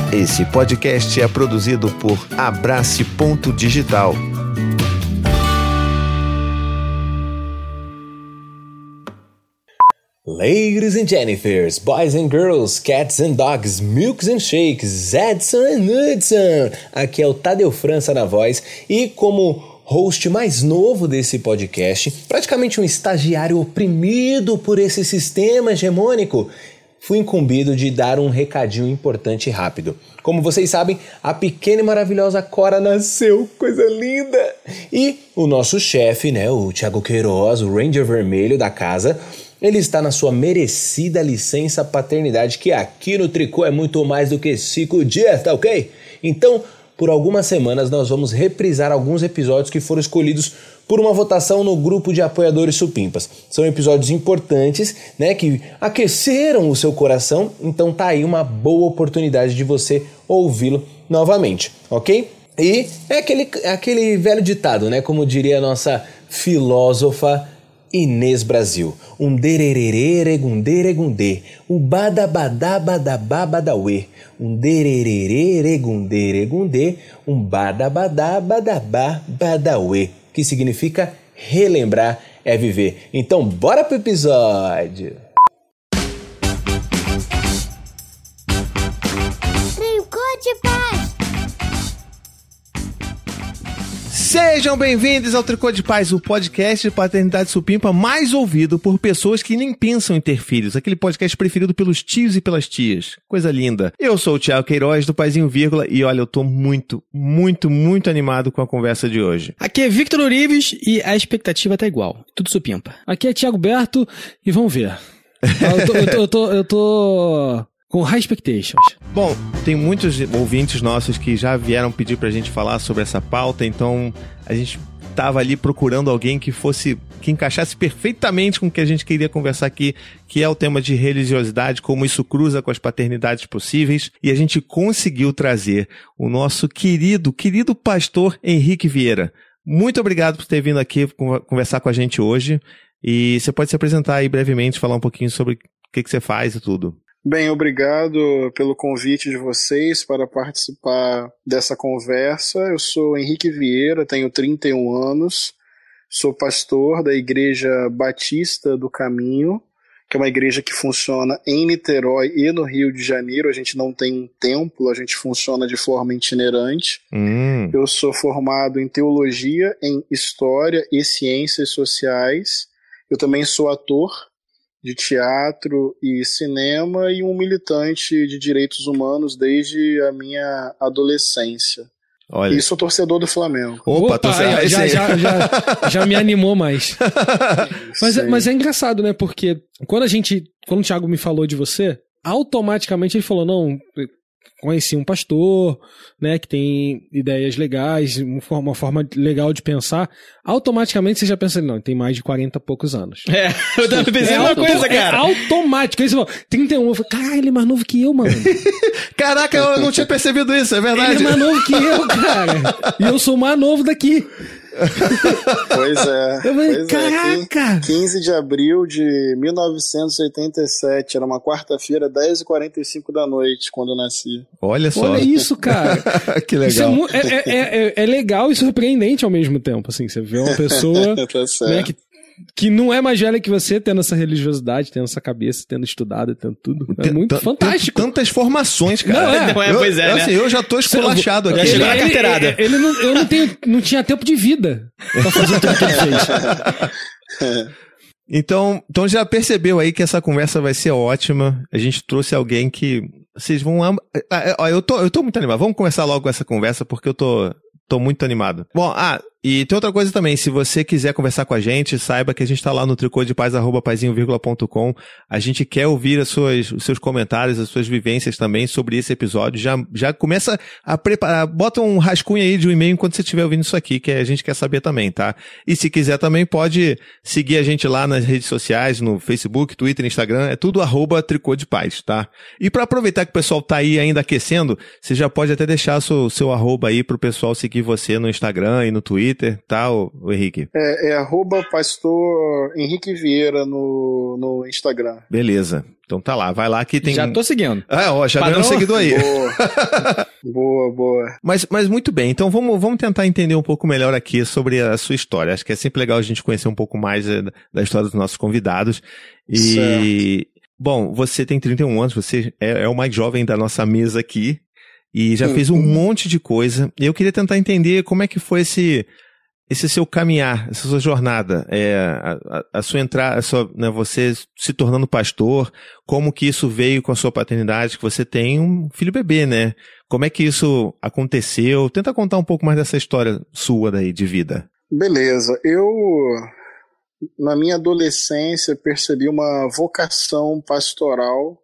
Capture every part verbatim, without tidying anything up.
Esse podcast é produzido por Abrace Ponto Digital. Ladies and Jennifers, boys and girls, cats and dogs, milks and shakes, Edson and Hudson. Aqui é o Tadeu França na voz e como host mais novo desse podcast, praticamente um estagiário oprimido por esse sistema hegemônico, fui incumbido de dar um recadinho importante e rápido. Como vocês sabem, a pequena e maravilhosa Cora nasceu, coisa linda! E o nosso chefe, né, o Thiago Queiroz, o Ranger Vermelho da casa, ele está na sua merecida licença paternidade, que aqui no Tricô é muito mais do que cinco dias, tá ok? Então, por algumas semanas nós vamos reprisar alguns episódios que foram escolhidos por uma votação no grupo de apoiadores supimpas. São episódios importantes, né, que aqueceram o seu coração, então tá aí uma boa oportunidade de você ouvi-lo novamente, ok? E é aquele, aquele velho ditado, né, como diria a nossa filósofa Inês Brasil, um dererere regunde regunde, o badabadá badabá badauê, um dererere regunde regunde, um badabadá badabá badauê, que significa relembrar é viver. Então bora pro episódio! Sejam bem-vindos ao Tricô de Paz, o podcast de paternidade supimpa mais ouvido por pessoas que nem pensam em ter filhos. Aquele podcast preferido pelos tios e pelas tias. Coisa linda. Eu sou o Thiago Queiroz, do Paizinho Vírgula, e olha, eu tô muito, muito, muito animado com a conversa de hoje. Aqui é Victor Urives e a expectativa tá igual. Tudo supimpa. Aqui é Thiago Berto e vamos ver. Eu tô... Eu tô, eu tô, eu tô... com high expectations. Bom, tem muitos ouvintes nossos que já vieram pedir pra gente falar sobre essa pauta, então a gente tava ali procurando alguém que fosse, que encaixasse perfeitamente com o que a gente queria conversar aqui, que é o tema de religiosidade, como isso cruza com as paternidades possíveis, e a gente conseguiu trazer o nosso querido, querido pastor Henrique Vieira. Muito obrigado por ter vindo aqui conversar com a gente hoje, e você pode se apresentar aí brevemente, falar um pouquinho sobre o que, que você faz e tudo. Bem, obrigado pelo convite de vocês para participar dessa conversa. Eu sou Henrique Vieira, tenho trinta e um anos, sou pastor da Igreja Batista do Caminho, que é uma igreja que funciona em Niterói e no Rio de Janeiro. A gente não tem um templo, a gente funciona de forma itinerante. Hum. Eu sou formado em Teologia, em História e Ciências Sociais. Eu também sou ator de teatro e cinema e um militante de direitos humanos desde a minha adolescência. Olha. E sou torcedor do Flamengo. Opa, Opa já, já, já, já, já me animou mais. mas, é, mas é engraçado, né? Porque quando a gente, quando o Thiago me falou de você, automaticamente ele falou, não, conheci um pastor, né, que tem ideias legais, uma forma legal de pensar. Automaticamente você já pensa, não, tem mais de quarenta e poucos anos. É, eu também pensei é uma auto, coisa, cara. É automático. Aí você falou, trinta e um, eu falei, caralho, ele é mais novo que eu, mano. Caraca, eu não tinha percebido isso, é verdade. Ele é mais novo que eu, cara. E eu sou o mais novo daqui. Pois é. Eu falei, pois caraca! É, quinze de abril de mil novecentos e oitenta e sete, era uma quarta-feira, dez e quarenta e cinco da noite, quando eu nasci. Olha só. Olha isso, cara. Que legal. Isso é, é, é, é, é legal e surpreendente ao mesmo tempo, assim, você vê uma pessoa tá né, que, que não é mais velha que você, tendo essa religiosidade, tendo essa cabeça, tendo estudado, tendo tudo. É tem, muito t- fantástico. Tem tantas formações, cara. Não, é. Não é, eu, pois é, eu, né? assim, eu já tô esculachado aqui. Já chegou na ele, carteirada. Ele, ele não, eu não, tenho, não tinha tempo de vida pra fazer tudo que ele fez. Então, então já percebeu aí que essa conversa vai ser ótima. A gente trouxe alguém que vocês vão... Am... Eu tô, eu tô muito animado. Vamos começar logo com essa conversa, porque eu tô... Tô muito animado. Bom, ah, e tem outra coisa também, se você quiser conversar com a gente, saiba que a gente tá lá no tricô de paz, arroba paizinho vírgula ponto com. A gente quer ouvir as suas, os seus comentários, as suas vivências também sobre esse episódio. Já, já começa a preparar, bota um rascunho aí de um e-mail enquanto você estiver ouvindo isso aqui, que a gente quer saber também, tá? E se quiser também pode seguir a gente lá nas redes sociais, no Facebook, Twitter, Instagram, é tudo arroba tricô de paz, tá? E para aproveitar que o pessoal tá aí ainda aquecendo, você já pode até deixar o seu, seu arroba aí pro pessoal seguir você no Instagram e no Twitter, Twitter, tá, o, o Henrique? É, é arroba pastor Henrique Vieira no, no Instagram. Beleza. Então tá lá, vai lá que tem... Já tô seguindo. Ah, ó, já Padrão? ganhou um seguidor aí. Boa, boa, boa. Mas, mas muito bem, então vamos, vamos tentar entender um pouco melhor aqui sobre a sua história. Acho que é sempre legal a gente conhecer um pouco mais eh, da história dos nossos convidados. E, certo. Bom, você tem trinta e um anos, você é, é o mais jovem da nossa mesa aqui e já uhum. fez um monte de coisa. E eu queria tentar entender como é que foi esse... Esse seu caminhar, essa sua jornada, é, a, a sua entrada, a sua, né, você se tornando pastor, como que isso veio com a sua paternidade, que você tem um filho bebê, né? Como é que isso aconteceu? Tenta contar um pouco mais dessa história sua daí de vida. Beleza, eu na minha adolescência percebi uma vocação pastoral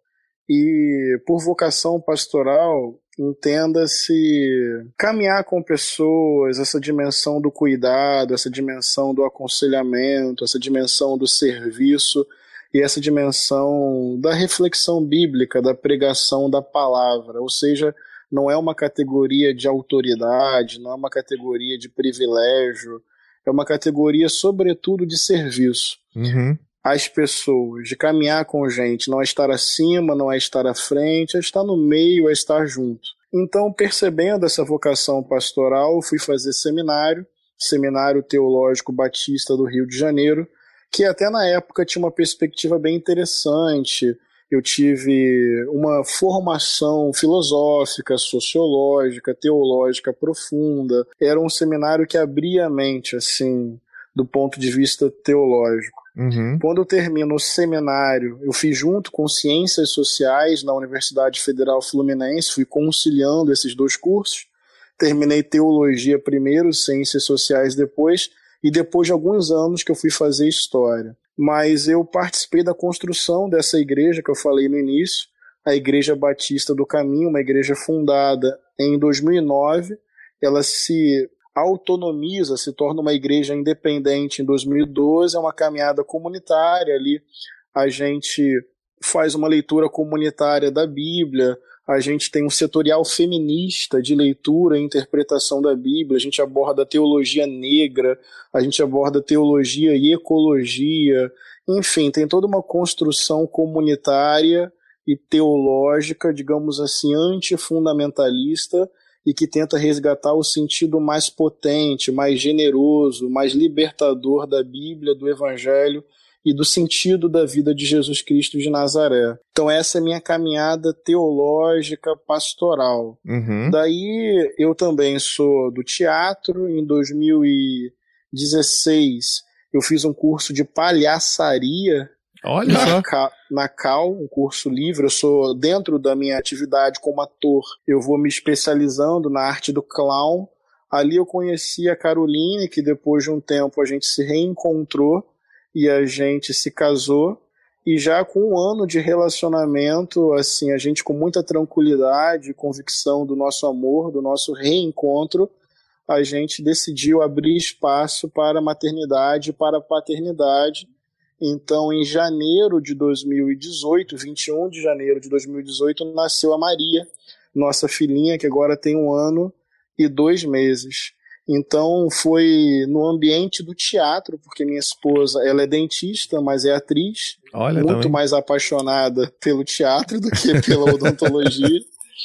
e por vocação pastoral entenda-se caminhar com pessoas, essa dimensão do cuidado, essa dimensão do aconselhamento, essa dimensão do serviço e essa dimensão da reflexão bíblica, da pregação da palavra, ou seja, não é uma categoria de autoridade, não é uma categoria de privilégio, é uma categoria sobretudo de serviço. Uhum. As pessoas, de caminhar com gente, não é estar acima, não é estar à frente, é estar no meio, é estar junto. Então, percebendo essa vocação pastoral, fui fazer seminário, Seminário Teológico Batista do Rio de Janeiro, que até na época tinha uma perspectiva bem interessante. Eu tive uma formação filosófica, sociológica, teológica profunda. Era um seminário que abria a mente, assim, do ponto de vista teológico. Uhum. Quando eu termino o seminário, eu fiz junto com Ciências Sociais na Universidade Federal Fluminense, fui conciliando esses dois cursos, terminei Teologia primeiro, Ciências Sociais depois, e depois de alguns anos que eu fui fazer História. Mas eu participei da construção dessa igreja que eu falei no início, a Igreja Batista do Caminho, uma igreja fundada em dois mil e nove, ela se autonomiza, se torna uma igreja independente em dois mil e doze, é uma caminhada comunitária ali, a gente faz uma leitura comunitária da Bíblia, a gente tem um setorial feminista de leitura e interpretação da Bíblia, a gente aborda a teologia negra, a gente aborda teologia e ecologia, enfim, tem toda uma construção comunitária e teológica, digamos assim, antifundamentalista, e que tenta resgatar o sentido mais potente, mais generoso, mais libertador da Bíblia, do Evangelho e do sentido da vida de Jesus Cristo de Nazaré. Então essa é a minha caminhada teológica pastoral. Uhum. Daí eu também sou do teatro. Em dois mil e dezesseis eu fiz um curso de palhaçaria. Olha na, só. Ca, na Cal, um curso livre. Eu sou, dentro da minha atividade como ator, eu vou me especializando na arte do clown. Ali eu conheci a Caroline, que depois de um tempo a gente se reencontrou e a gente se casou. E já com um ano de relacionamento, assim, a gente com muita tranquilidade e convicção do nosso amor, do nosso reencontro, a gente decidiu abrir espaço para a maternidade e para a paternidade. Então, em janeiro de dois mil e dezoito, vinte e um de janeiro de dois mil e dezoito, nasceu a Maria, nossa filhinha, que agora tem um ano e dois meses. Então, foi no ambiente do teatro, porque minha esposa, ela é dentista, mas é atriz, Olha, muito também. mais apaixonada pelo teatro do que pela odontologia.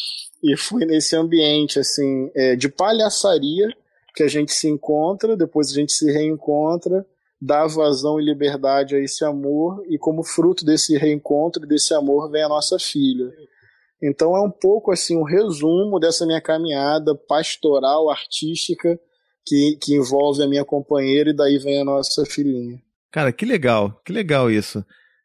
E foi nesse ambiente, assim, é, de palhaçaria que a gente se encontra, depois a gente se reencontra, dá vazão e liberdade a esse amor, e como fruto desse reencontro e desse amor vem a nossa filha. Então é um pouco assim um resumo dessa minha caminhada pastoral, artística, que, que envolve a minha companheira, e daí vem a nossa filhinha. Cara, que legal, que legal isso.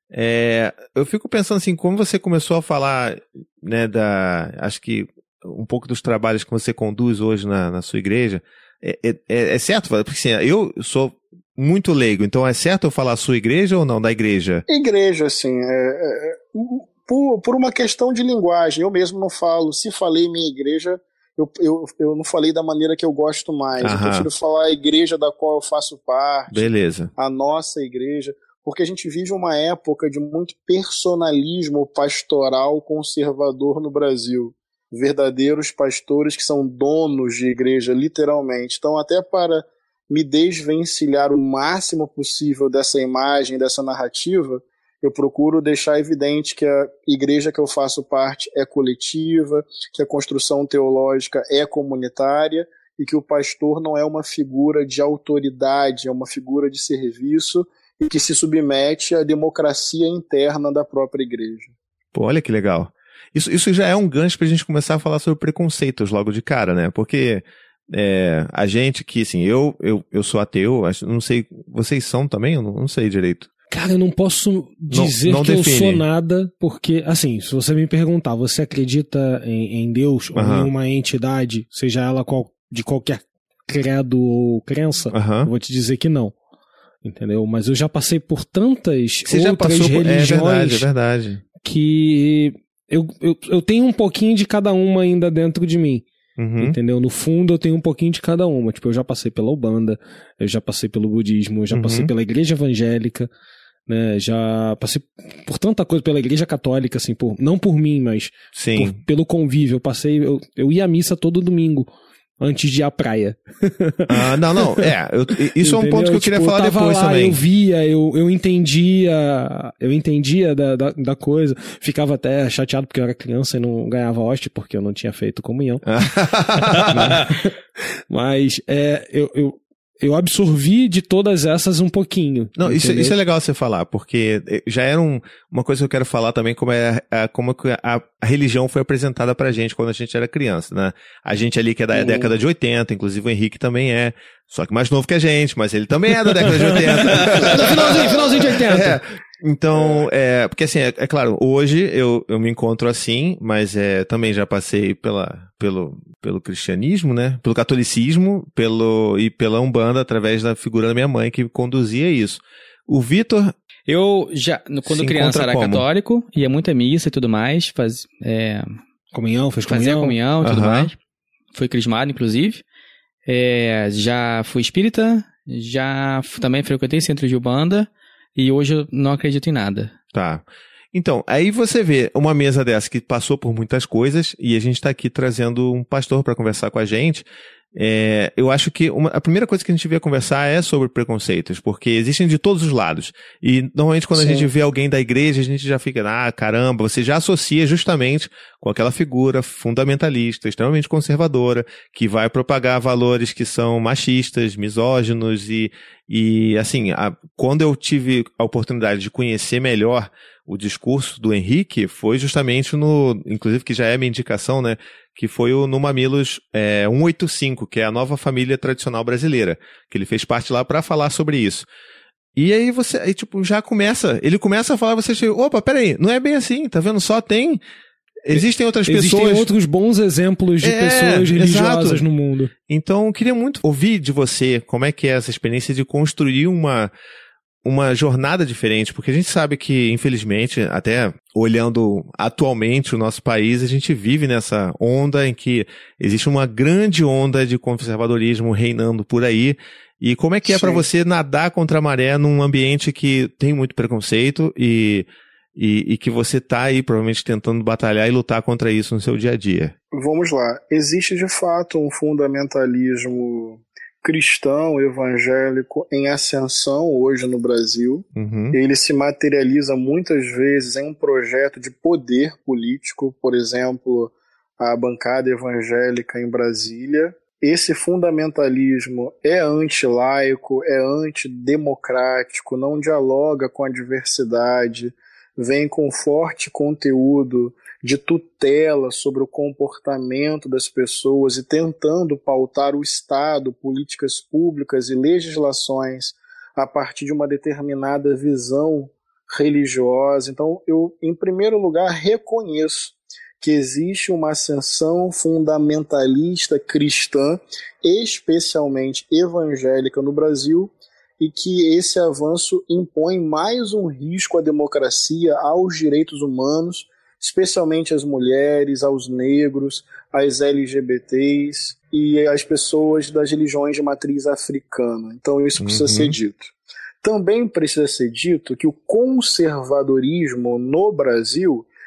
É, eu fico pensando assim, como você começou a falar, né, da, acho que um pouco dos trabalhos que você conduz hoje na, na sua igreja, é, é, é certo? Porque assim, eu sou muito leigo, então é certo eu falar sua igreja ou não, da igreja? Igreja, assim, é, é, por, por uma questão de linguagem, eu mesmo não falo, se falei minha igreja, eu, eu, eu não falei da maneira que eu gosto mais, Aham. Eu prefiro falar a igreja da qual eu faço parte, Beleza. A nossa igreja, porque a gente vive uma época de muito personalismo pastoral conservador no Brasil, verdadeiros pastores que são donos de igreja, literalmente, então até para me desvencilhar o máximo possível dessa imagem, dessa narrativa, eu procuro deixar evidente que a igreja que eu faço parte é coletiva, que a construção teológica é comunitária e que o pastor não é uma figura de autoridade, é uma figura de serviço e que se submete à democracia interna da própria igreja. Pô, olha que legal. Isso, isso já é um gancho pra gente começar a falar sobre preconceitos logo de cara, né? Porque é, a gente que, assim, eu, eu, eu sou ateu, acho, não sei, vocês são também? Eu não, não sei direito. Cara, eu não posso dizer não, não que define. Eu sou nada, porque, assim, se você me perguntar, você acredita em, em Deus uhum. ou em uma entidade, seja ela qual, de qualquer credo ou crença, uhum. eu vou te dizer que não. Entendeu? Mas eu já passei por tantas você outras já religiões por... é verdade, é verdade. que eu, eu, eu tenho um pouquinho de cada uma ainda dentro de mim. Uhum. Entendeu? No fundo eu tenho um pouquinho de cada uma. Tipo, eu já passei pela Umbanda, eu já passei pelo budismo, eu já uhum. passei pela igreja evangélica, né? Já passei por tanta coisa pela igreja católica, assim, por, não por mim, mas por, pelo convívio. Eu passei, eu, eu ia à missa todo domingo antes de ir à praia. Ah, não, não, é, eu, isso Entendeu? é um ponto que eu queria tipo, falar eu tava depois lá, também. Eu via, eu, eu entendia, eu entendia da, da, da coisa, ficava até chateado porque eu era criança e não ganhava hóstia porque eu não tinha feito comunhão. mas, mas é, eu, eu, eu absorvi de todas essas um pouquinho. Não, isso, isso é legal você falar, porque já era um, uma coisa que eu quero falar também, como, é, a, como a, a religião foi apresentada pra gente quando a gente era criança, né? A gente ali que é da uhum. década de oitenta, inclusive o Henrique também é, só que mais novo que a gente, mas ele também é da década de oitenta. finalzinho, finalzinho de oitenta. É. Então, é, porque assim, é, é claro, hoje eu, eu me encontro assim, mas é, também já passei pela, pelo, pelo cristianismo, né? Pelo catolicismo, pelo, e pela Umbanda, através da figura da minha mãe que conduzia isso. O Vitor... Eu já, quando criança era como? católico, ia muito à missa e tudo mais, faz, é, comunhão, fez comunhão. Fazia comunhão e tudo uhum. mais. Fui crismado, inclusive. É, já fui espírita, já também frequentei centro de Umbanda. E hoje eu não acredito em nada. Tá. Então, aí você vê uma mesa dessa que passou por muitas coisas e a gente está aqui trazendo um pastor para conversar com a gente. É, eu acho que uma, a primeira coisa que a gente devia conversar é sobre preconceitos, porque existem de todos os lados. E normalmente quando Sim. a gente vê alguém da igreja, a gente já fica, ah, caramba, você já associa justamente com aquela figura fundamentalista, extremamente conservadora, que vai propagar valores que são machistas, misóginos e, e assim, a, quando eu tive a oportunidade de conhecer melhor o discurso do Henrique, foi justamente no, inclusive que já é minha indicação, né, que foi o, no Mamilos é, cento e oitenta e cinco, que é a nova família tradicional brasileira, que ele fez parte lá para falar sobre isso. E aí você, aí, tipo, já começa, ele começa a falar, você chega, opa, peraí, não é bem assim, tá vendo? Só tem, existem outras Existem pessoas... outros bons exemplos de é, pessoas religiosas exato. no mundo. Então, eu queria muito ouvir de você como é que é essa experiência de construir uma... uma jornada diferente, porque a gente sabe que, infelizmente, até olhando atualmente o nosso país, a gente vive nessa onda em que existe uma grande onda de conservadorismo reinando por aí. E como é que é para você nadar contra a maré num ambiente que tem muito preconceito e, e, e que você tá aí provavelmente tentando batalhar e lutar contra isso no seu dia a dia? Vamos lá. Existe de fato um fundamentalismo cristão, evangélico em ascensão hoje no Brasil. Uhum. Ele se materializa muitas vezes em um projeto de poder político, por exemplo, a bancada evangélica em Brasília. Esse fundamentalismo é anti-laico, é antidemocrático, não dialoga com a diversidade, vem com forte conteúdo de tutela sobre o comportamento das pessoas e tentando pautar o Estado, políticas públicas e legislações a partir de uma determinada visão religiosa. Então, eu, em primeiro lugar, reconheço que existe uma ascensão fundamentalista cristã, especialmente evangélica no Brasil, e que esse avanço impõe mais um risco à democracia, aos direitos humanos, especialmente às mulheres, aos negros, às L G B Ts e às pessoas das religiões de matriz africana. Então isso precisa uhum. ser dito. Também precisa ser dito que o conservadorismo no Brasil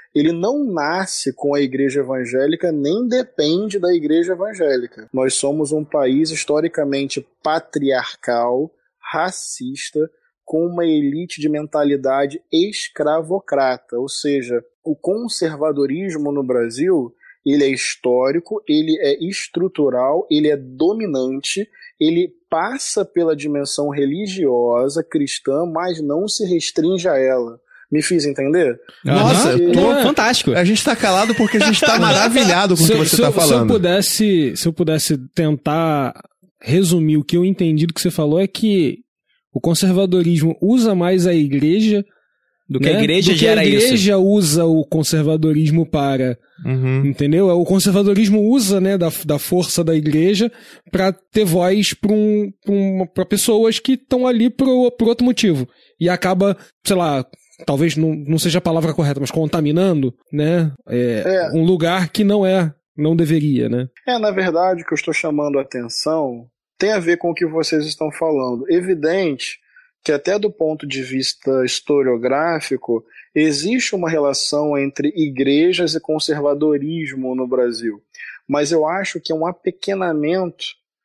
ele não nasce com a igreja evangélica, nem depende da igreja evangélica. Nós somos um país historicamente patriarcal, racista, com uma elite de mentalidade escravocrata, ou seja, o conservadorismo no Brasil, ele é histórico, ele é estrutural, ele é dominante, ele passa pela dimensão religiosa cristã, mas não se restringe a ela. Me fiz entender? Nossa, uhum. tô... é fantástico. A gente tá calado porque a gente tá maravilhado com o que você se, tá falando. Se eu, pudesse, se eu pudesse tentar resumir o que eu entendi do que você falou, é que o conservadorismo usa mais a igreja do que né? a igreja do que gera isso. A igreja isso. usa o conservadorismo para, uhum. entendeu? O conservadorismo usa, né, da, da força da igreja para ter voz para um, um, pessoas que estão ali por, por outro motivo. E acaba, sei lá, talvez não, não seja a palavra correta, mas contaminando, né, é, é. um lugar que não é, não deveria, né? É, na verdade, o que eu estou chamando a atenção tem a ver com o que vocês estão falando. Evidente que até do ponto de vista historiográfico, existe uma relação entre igrejas e conservadorismo no Brasil. Mas eu acho que é um apequenamento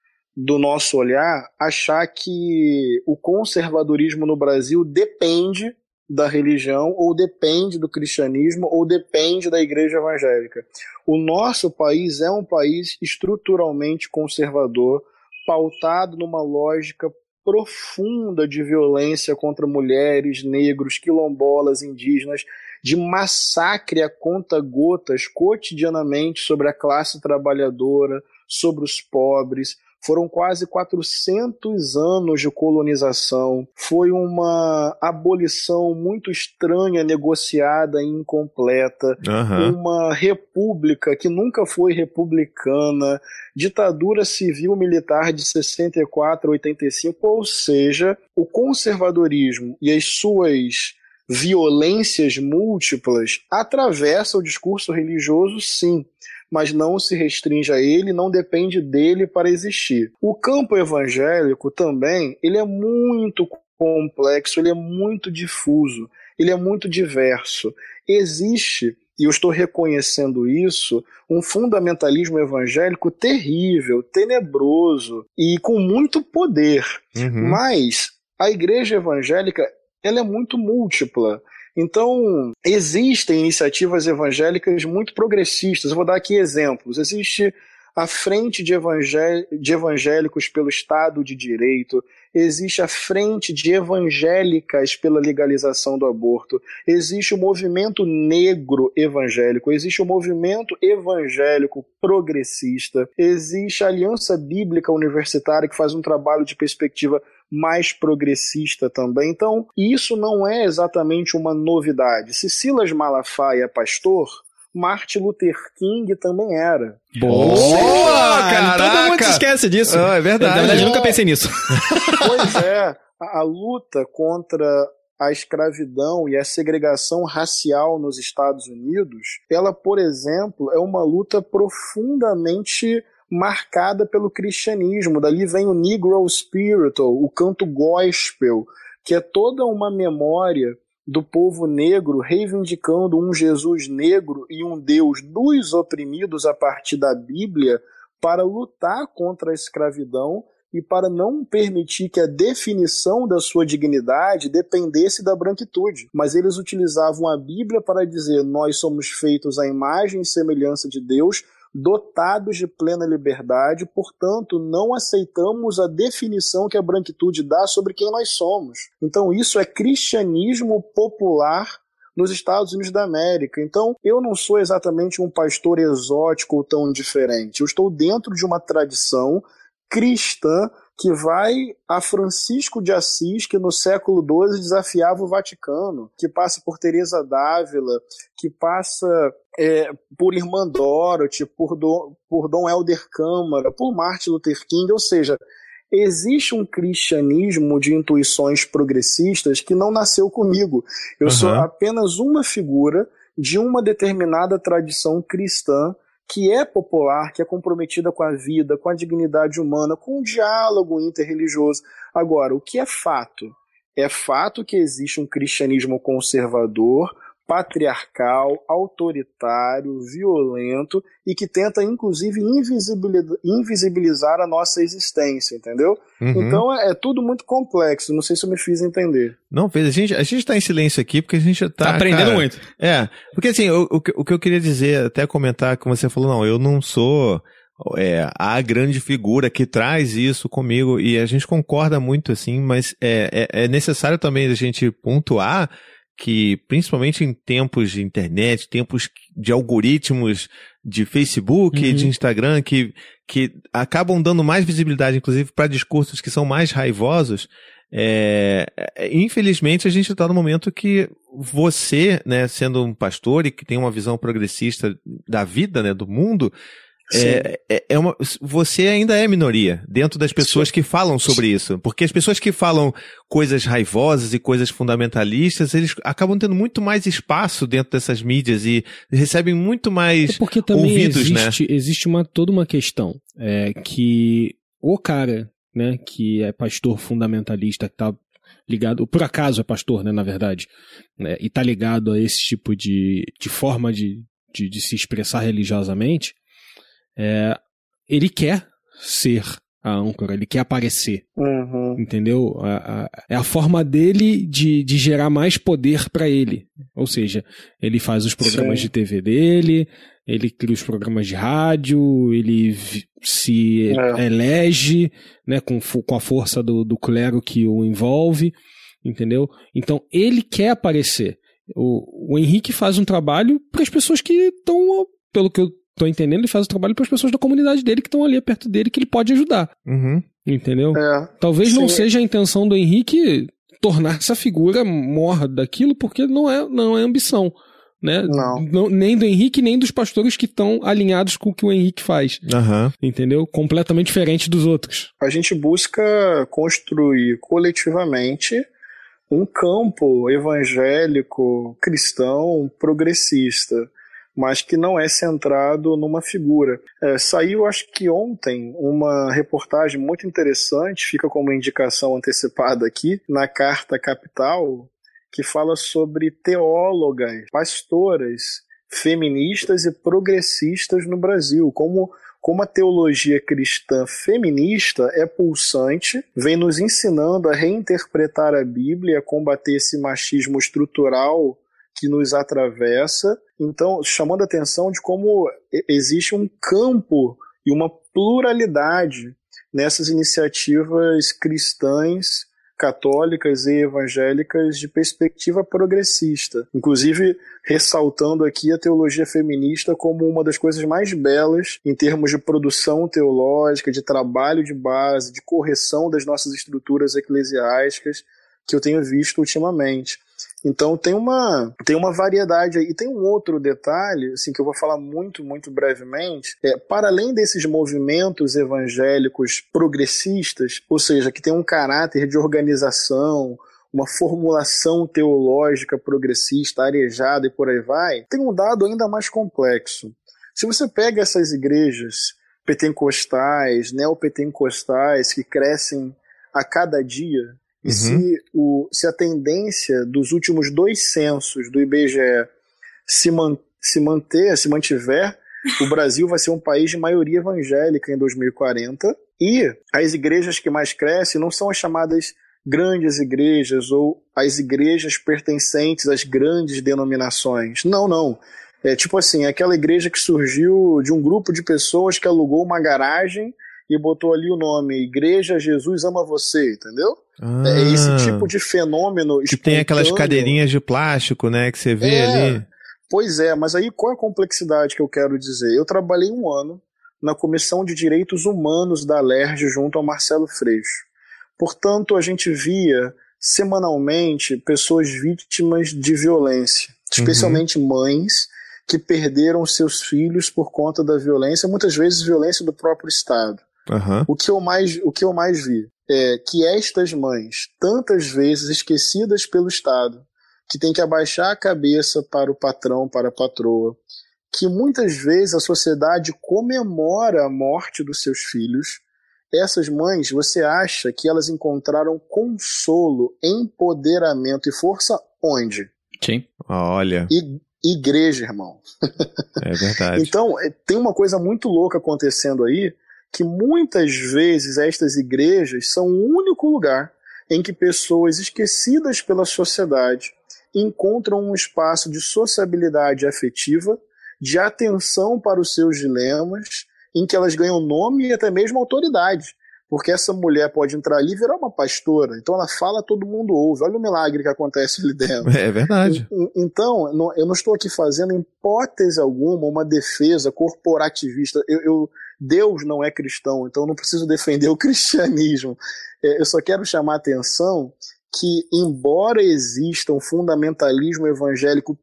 do nosso olhar achar que o conservadorismo no Brasil depende da religião, ou depende do cristianismo, ou depende da igreja evangélica. O nosso país é um país estruturalmente conservador, pautado numa lógica profunda de violência contra mulheres, negros, quilombolas, indígenas, de massacre a conta-gotas cotidianamente sobre a classe trabalhadora, sobre os pobres. Foram quase quatrocentos anos de colonização. Foi uma abolição muito estranha, negociada e incompleta. Uhum. Uma república que nunca foi republicana. Ditadura civil-militar de sessenta e quatro a oitenta e cinco. Ou seja, o conservadorismo e as suas violências múltiplas atravessam o discurso religioso, sim, mas não se restringe a ele, não depende dele para existir. O campo evangélico também, ele é muito complexo, ele é muito difuso, ele é muito diverso. Existe, e eu estou reconhecendo isso, um fundamentalismo evangélico terrível, tenebroso e com muito poder. Uhum. Mas a igreja evangélica, ela é muito múltipla. Então, existem iniciativas evangélicas muito progressistas. Eu vou dar aqui exemplos. Existe a Frente de, Evangé- de Evangélicos pelo Estado de Direito, existe a Frente de Evangélicas pela Legalização do Aborto, existe o Movimento Negro Evangélico, existe o Movimento Evangélico Progressista, existe a Aliança Bíblica Universitária, que faz um trabalho de perspectiva mais progressista também. Então, isso não é exatamente uma novidade. Se Silas Malafaia é pastor, Martin Luther King também era. Boa, cara! Todo mundo se esquece disso. Oh, é verdade. Na verdade, eu nunca pensei nisso. Pois é, a, a luta contra a escravidão e a segregação racial nos Estados Unidos, ela, por exemplo, é uma luta profundamente marcada pelo cristianismo. Dali vem o Negro Spiritual, o canto gospel, que é toda uma memória do povo negro reivindicando um Jesus negro e um Deus dos oprimidos a partir da Bíblia para lutar contra a escravidão e para não permitir que a definição da sua dignidade dependesse da branquitude. Mas eles utilizavam a Bíblia para dizer: nós somos feitos à imagem e semelhança de Deus, dotados de plena liberdade, portanto, não aceitamos a definição que a branquitude dá sobre quem nós somos. Então, isso é cristianismo popular nos Estados Unidos da América. Então, eu não sou exatamente um pastor exótico ou tão diferente. Eu estou dentro de uma tradição cristã que vai a Francisco de Assis, que no século doze desafiava o Vaticano, que passa por Teresa d'Ávila, que passa é, por Irmã Dorothy, por Dom, por Dom Helder Câmara, por Martin Luther King. Ou seja, existe um cristianismo de intuições progressistas que não nasceu comigo. Eu uhum. sou apenas uma figura de uma determinada tradição cristã que é popular, que é comprometida com a vida, com a dignidade humana, com o diálogo interreligioso. Agora, o que é fato? É fato que existe um cristianismo conservador, patriarcal, autoritário, violento e que tenta, inclusive, invisibilizar a nossa existência, entendeu? Uhum. Então é, é tudo muito complexo, não sei se eu me fiz entender. Não, fez. A gente, a gente tá em silêncio aqui porque a gente tá... Tá aprendendo cara, muito. É, porque assim, o, o, o que eu queria dizer, até comentar que você falou, não, eu não sou... É, a grande figura que traz isso comigo, e a gente concorda muito assim, mas é, é, é necessário também a gente pontuar que, principalmente em tempos de internet, tempos de algoritmos de Facebook e uhum. de Instagram, que, que acabam dando mais visibilidade, inclusive, para discursos que são mais raivosos, é, infelizmente a gente está no momento que você, né, sendo um pastor e que tem uma visão progressista da vida, né, do mundo, É, é, é uma, você ainda é minoria dentro das pessoas Sim. que falam sobre isso, porque as pessoas que falam coisas raivosas e coisas fundamentalistas, eles acabam tendo muito mais espaço dentro dessas mídias e recebem muito mais é porque também ouvidos, existe, né? Existe uma, toda uma questão é, que o cara, né, que é pastor fundamentalista, que tá ligado, por acaso é pastor, né, na verdade, né, e tá ligado a esse tipo de, de forma de, de, de se expressar religiosamente, É, ele quer ser a âncora, ele quer aparecer, uhum. entendeu? A, a, é a forma dele de, de gerar mais poder para ele, ou seja, ele faz os programas Sim. de T V dele, ele cria os programas de rádio, ele se é. elege, né, com, com a força do, do clero que o envolve, entendeu? Então ele quer aparecer. O, o Henrique faz um trabalho para as pessoas que estão, pelo que eu tô entendendo, ele faz o trabalho para as pessoas da comunidade dele que estão ali perto dele, que ele pode ajudar. Uhum. Entendeu? É, Talvez sim. não seja a intenção do Henrique tornar essa figura morra daquilo, porque não é, não é ambição, né? Não. Não, nem do Henrique, nem dos pastores que estão alinhados com o que o Henrique faz. Uhum. Entendeu? Completamente diferente dos outros. A gente busca construir coletivamente um campo evangélico, cristão, progressista, mas que não é centrado numa figura. É, saiu, acho que ontem, uma reportagem muito interessante, fica como indicação antecipada aqui, na Carta Capital, que fala sobre teólogas, pastoras, feministas e progressistas no Brasil, como, como a teologia cristã feminista é pulsante, vem nos ensinando a reinterpretar a Bíblia, a combater esse machismo estrutural que nos atravessa, então chamando a atenção de como existe um campo e uma pluralidade nessas iniciativas cristãs, católicas e evangélicas de perspectiva progressista, inclusive ressaltando aqui a teologia feminista como uma das coisas mais belas em termos de produção teológica, de trabalho de base, de correção das nossas estruturas eclesiásticas que eu tenho visto ultimamente. Então tem uma, tem uma variedade aí. E tem um outro detalhe, assim, que eu vou falar muito, muito brevemente. É, para além desses movimentos evangélicos progressistas, ou seja, que tem um caráter de organização, uma formulação teológica progressista, arejada e por aí vai, tem um dado ainda mais complexo. Se você pega essas igrejas pentecostais, neopentecostais, que crescem a cada dia, e uhum. se, o, se a tendência dos últimos dois censos do I B G E se, man, se manter, se mantiver, o Brasil vai ser um país de maioria evangélica em dois mil e quarenta, e as igrejas que mais crescem não são as chamadas grandes igrejas ou as igrejas pertencentes às grandes denominações. Não, não. É tipo assim, aquela igreja que surgiu de um grupo de pessoas que alugou uma garagem e botou ali o nome Igreja Jesus Ama Você, entendeu? Ah, é esse tipo de fenômeno que tem aquelas cadeirinhas de plástico, né, que você vê é, ali. Pois é, mas aí qual é a complexidade que eu quero dizer? Eu trabalhei um ano na Comissão de Direitos Humanos da Alerj junto ao Marcelo Freixo. Portanto, a gente via semanalmente pessoas vítimas de violência, especialmente uhum. mães que perderam seus filhos por conta da violência, muitas vezes violência do próprio Estado. Uhum. O que eu mais, o que eu mais vi é que estas mães, tantas vezes esquecidas pelo Estado, que tem que abaixar a cabeça para o patrão, para a patroa, que muitas vezes a sociedade comemora a morte dos seus filhos, essas mães, você acha que elas encontraram consolo, empoderamento e força onde? Sim. Olha. I, igreja, irmão. É verdade. Então, tem uma coisa muito louca acontecendo aí, que muitas vezes estas igrejas são o único lugar em que pessoas esquecidas pela sociedade encontram um espaço de sociabilidade afetiva, de atenção para os seus dilemas, em que elas ganham nome e até mesmo autoridade. Porque essa mulher pode entrar ali e virar uma pastora. Então ela fala, todo mundo ouve. Olha o milagre que acontece ali dentro. É verdade. Então, eu não estou aqui fazendo, em hipótese alguma, uma defesa corporativista. Eu, eu, Deus não é cristão, então eu não preciso defender o cristianismo. Eu só quero chamar a atenção que, embora exista um fundamentalismo evangélico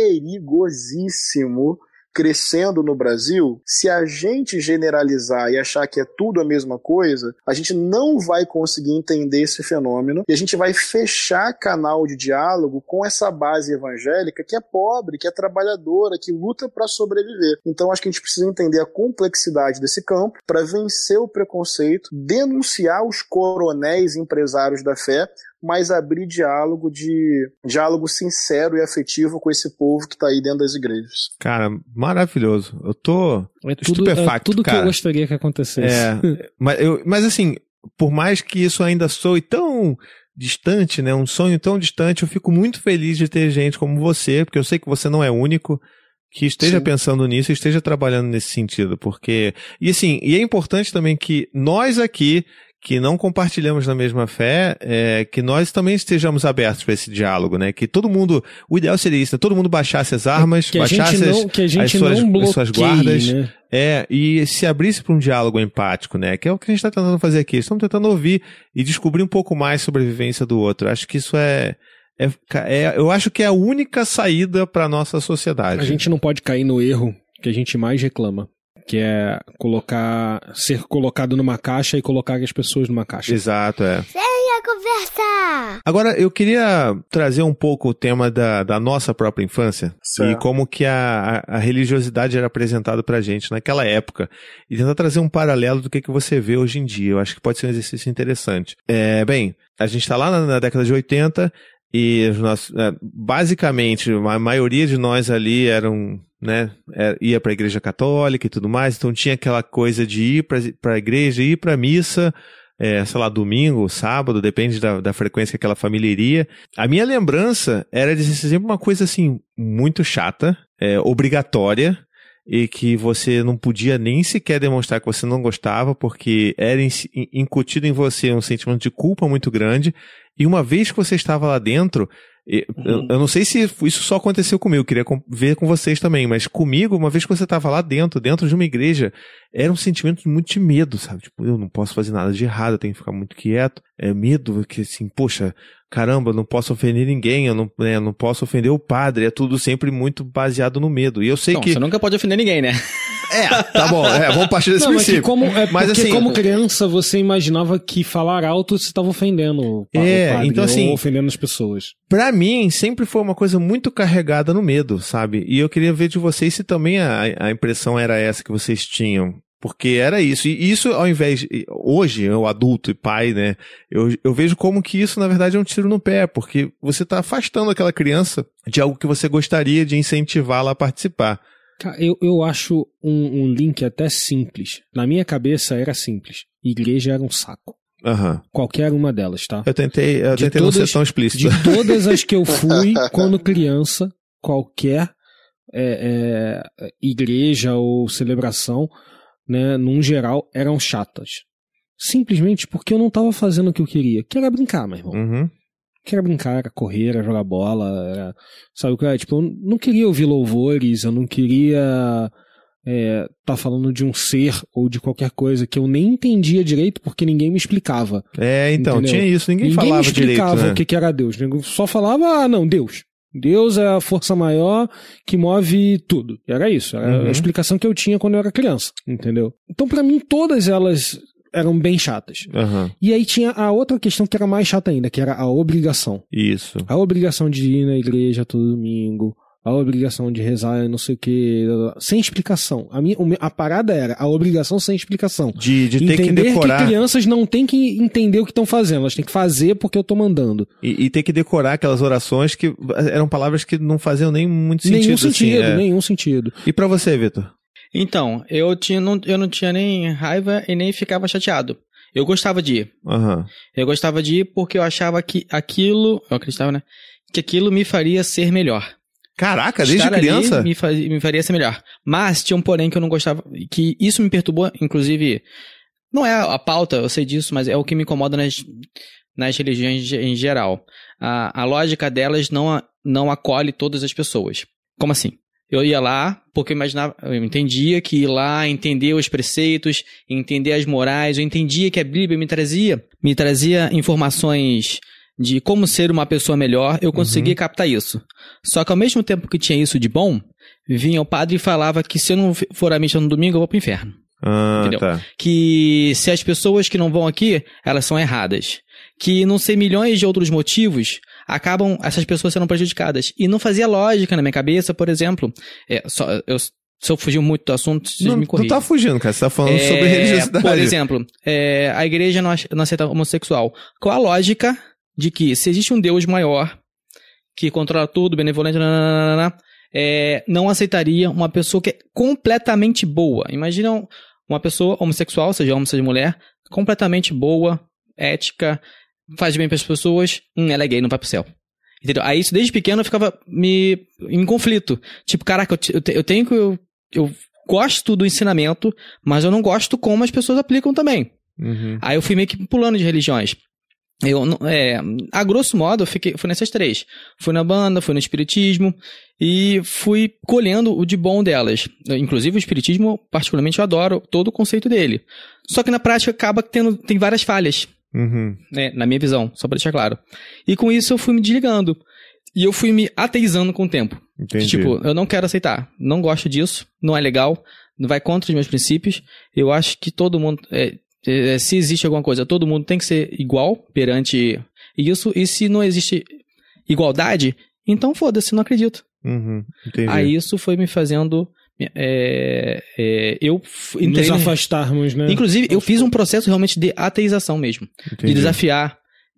perigosíssimo crescendo no Brasil, se a gente generalizar e achar que é tudo a mesma coisa, a gente não vai conseguir entender esse fenômeno e a gente vai fechar canal de diálogo com essa base evangélica que é pobre, que é trabalhadora, que luta para sobreviver. Então acho que a gente precisa entender a complexidade desse campo para vencer o preconceito, denunciar os coronéis empresários da fé, mas abrir diálogo de diálogo sincero e afetivo com esse povo que tá aí dentro das igrejas. Cara, maravilhoso. Eu tô é tudo, estupefacto, é tudo cara. que eu gostaria que acontecesse. É, mas, eu, mas assim, por mais que isso ainda soe tão distante, né, um sonho tão distante, eu fico muito feliz de ter gente como você, porque eu sei que você não é único, que esteja Sim. pensando nisso e esteja trabalhando nesse sentido, porque... E assim, e é importante também que nós aqui, que não compartilhamos na mesma fé, é, que nós também estejamos abertos para esse diálogo, né? Que todo mundo, o ideal seria isso, né? Todo mundo baixasse as armas, que baixasse não, que a gente as, suas, não bloqueie, as suas guardas, né? é, e se abrisse para um diálogo empático, né? Que é o que a gente está tentando fazer aqui. Estamos tentando ouvir e descobrir um pouco mais sobre a vivência do outro. Acho que isso é... É, é, eu acho que é a única saída para nossa sociedade. A gente não pode cair no erro que a gente mais reclama, que é colocar, ser colocado numa caixa e colocar as pessoas numa caixa. Exato, é. Venha conversar! Agora, eu queria trazer um pouco o tema da, da nossa própria infância, certo, e como que a, a, a religiosidade era apresentada pra gente naquela época, e tentar trazer um paralelo do que, que você vê hoje em dia. Eu acho que pode ser um exercício interessante. É, bem, a gente tá lá na, na década de oitenta, e nós, basicamente, a maioria de nós ali eram, né, ia para a igreja católica e tudo mais, então tinha aquela coisa de ir para a igreja, ir para a missa, é, sei lá, domingo, sábado, depende da, da frequência que aquela família iria. A minha lembrança era de ser sempre uma coisa assim, muito chata, é, obrigatória, e que você não podia nem sequer demonstrar que você não gostava, porque era incutido em você um sentimento de culpa muito grande. E uma vez que você estava lá dentro, eu, uhum. eu não sei se isso só aconteceu comigo, eu queria ver com vocês também, mas comigo, uma vez que você estava lá dentro, dentro de uma igreja, era um sentimento muito de medo, sabe? Tipo, eu não posso fazer nada de errado, eu tenho que ficar muito quieto. É medo, que assim, poxa, caramba, eu não posso ofender ninguém, eu não, né, eu não posso ofender o padre, é tudo sempre muito baseado no medo. E eu sei não, que... você nunca pode ofender ninguém, né? É, tá bom, é, vamos partir desse não, princípio. Mas como, é mas, porque assim, como criança você imaginava que falar alto você estava ofendendo o é, padre, então, assim, ou ofendendo as pessoas. Pra mim, sempre foi uma coisa muito carregada no medo, sabe? E eu queria ver de vocês se também a, a impressão era essa que vocês tinham. Porque era isso. E isso, ao invés de... Hoje, eu adulto e pai, né? Eu, eu vejo como que isso, na verdade, é um tiro no pé. Porque você tá afastando aquela criança de algo que você gostaria de incentivá-la a participar. Eu, eu acho um, um link até simples. Na minha cabeça era simples. Igreja era um saco. Uhum. Qualquer uma delas, tá? Eu tentei, eu de tentei todas, não ser tão explícito. De todas as que eu fui quando criança, qualquer é, é, igreja ou celebração, né, num geral, eram chatas. Simplesmente porque eu não tava fazendo o que eu queria. Que era brincar, meu irmão. Uhum. Que era brincar, era correr, era jogar bola, era... Sabe o que é? Tipo, eu não queria ouvir louvores, eu não queria é, tá falando de um ser ou de qualquer coisa que eu nem entendia direito porque ninguém me explicava. É, então, entendeu? tinha isso, ninguém, ninguém falava me explicava direito, né? o que, que era Deus. Só falava, ah, não, Deus. Deus é a força maior que move tudo. Era isso, era uhum. a explicação que eu tinha quando eu era criança, entendeu? Então, pra mim, todas elas eram bem chatas. Uhum. E aí tinha a outra questão que era mais chata ainda, que era a obrigação. Isso. A obrigação de ir na igreja todo domingo, a obrigação de rezar, não sei o que, sem explicação. A, minha, a parada era a obrigação sem explicação. De, de ter entender que decorar. que crianças não têm que entender o que estão fazendo, elas têm que fazer porque eu tô mandando. E, e ter que decorar aquelas orações que eram palavras que não faziam nem muito sentido. Nenhum sentido, assim, é. nenhum sentido. E pra você, Vitor? Então, eu, tinha, não, eu não tinha nem raiva e nem ficava chateado. Eu gostava de ir. Uhum. Eu gostava de ir porque eu achava que aquilo, eu acreditava, né? Que aquilo me faria ser melhor. Caraca, desde Estar criança? Ali me, faz, me faria ser melhor. Mas tinha um porém que eu não gostava, que isso me perturbou, inclusive, não é a pauta, eu sei disso, mas é o que me incomoda nas, nas religiões em geral. A, a lógica delas não, não acolhe todas as pessoas. Como assim? Eu ia lá porque eu imaginava, eu entendia que ir lá, entender os preceitos, entender as morais, eu entendia que a Bíblia me trazia, me trazia informações de como ser uma pessoa melhor, eu conseguia uhum. captar isso. Só que ao mesmo tempo que tinha isso de bom, vinha o padre e falava que se eu não for à missa no domingo, eu vou pro inferno. Ah, entendeu? Tá. Que se as pessoas que não vão aqui, elas são erradas. Que não sei, milhões de outros motivos, acabam essas pessoas sendo prejudicadas. E não fazia lógica na minha cabeça, por exemplo. É, só, eu, se eu fugir muito do assunto, vocês não, me corrigem. Não tá fugindo, cara. Você tá falando é, sobre religiosidade. Por exemplo, é, a igreja não, não aceita homossexual. Qual a lógica de que se existe um Deus maior, que controla tudo, benevolente, nananana, é, não aceitaria uma pessoa que é completamente boa? Imagina uma pessoa homossexual, seja homem, seja mulher, completamente boa, ética, faz bem para as pessoas, hum, ela é gay, não vai pro céu. Entendeu? Aí isso desde pequeno eu ficava me, em conflito. Tipo, caraca, eu, eu, eu tenho que... Eu, eu gosto do ensinamento, mas eu não gosto como as pessoas aplicam também. Uhum. Aí eu fui meio que pulando de religiões. Eu, é, a grosso modo, eu fiquei, fui nessas três. Fui na banda, fui no espiritismo e fui colhendo o de bom delas. Inclusive o espiritismo, particularmente, eu adoro todo o conceito dele. Só que na prática acaba tendo, tem várias falhas. Uhum. Né, na minha visão, só pra deixar claro. E com isso eu fui me desligando. E eu fui me ateizando com o tempo. Entendi. Tipo, eu não quero aceitar. Não gosto disso. Não é legal. Vai contra os meus princípios. Eu acho que todo mundo... É, é, se existe alguma coisa, todo mundo tem que ser igual perante isso. E se não existe igualdade, então foda-se, não acredito. Uhum. Entendi. Aí isso foi me fazendo... É, é, eu nos afastarmos, né? Inclusive, eu fiz um processo realmente de ateização mesmo. Entendi. De desafiar,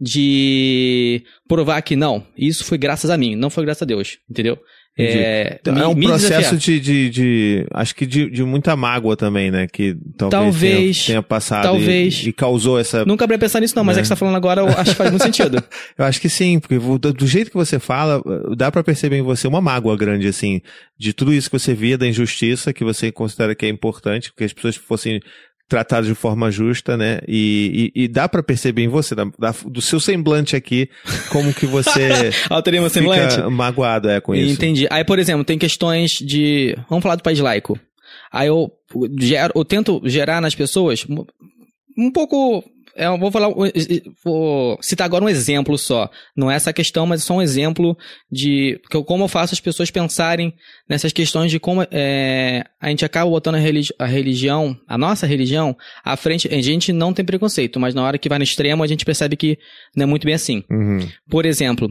de provar que não, isso foi graças a mim, não foi graças a Deus, entendeu? É, é me, um me processo de, de, de, acho que de, de muita mágoa também, né? Que talvez, talvez tenha, tenha passado talvez, e, e causou essa... Nunca ia pensar nisso não, mas né? é que você tá falando agora, eu acho que faz muito sentido. Eu acho que sim, porque do, do jeito que você fala, dá pra perceber em você uma mágoa grande, assim, de tudo isso que você via, da injustiça, que você considera que é importante, que as pessoas fossem tratadas de forma justa, né? E, e, e dá pra perceber em você, da, da, do seu semblante aqui, como que você Alterei meu fica semblante? magoado é, com isso. Entendi. Aí, por exemplo, tem questões de... Vamos falar do país laico. Aí eu, gero, eu tento gerar nas pessoas um pouco... Eu vou falar, vou citar agora um exemplo só. Não é essa questão, mas é só um exemplo de como eu faço as pessoas pensarem nessas questões de como é, a gente acaba botando a, religi- a religião, a nossa religião, à frente. A gente não tem preconceito, mas na hora que vai no extremo, a gente percebe que não é muito bem assim. Uhum. Por exemplo,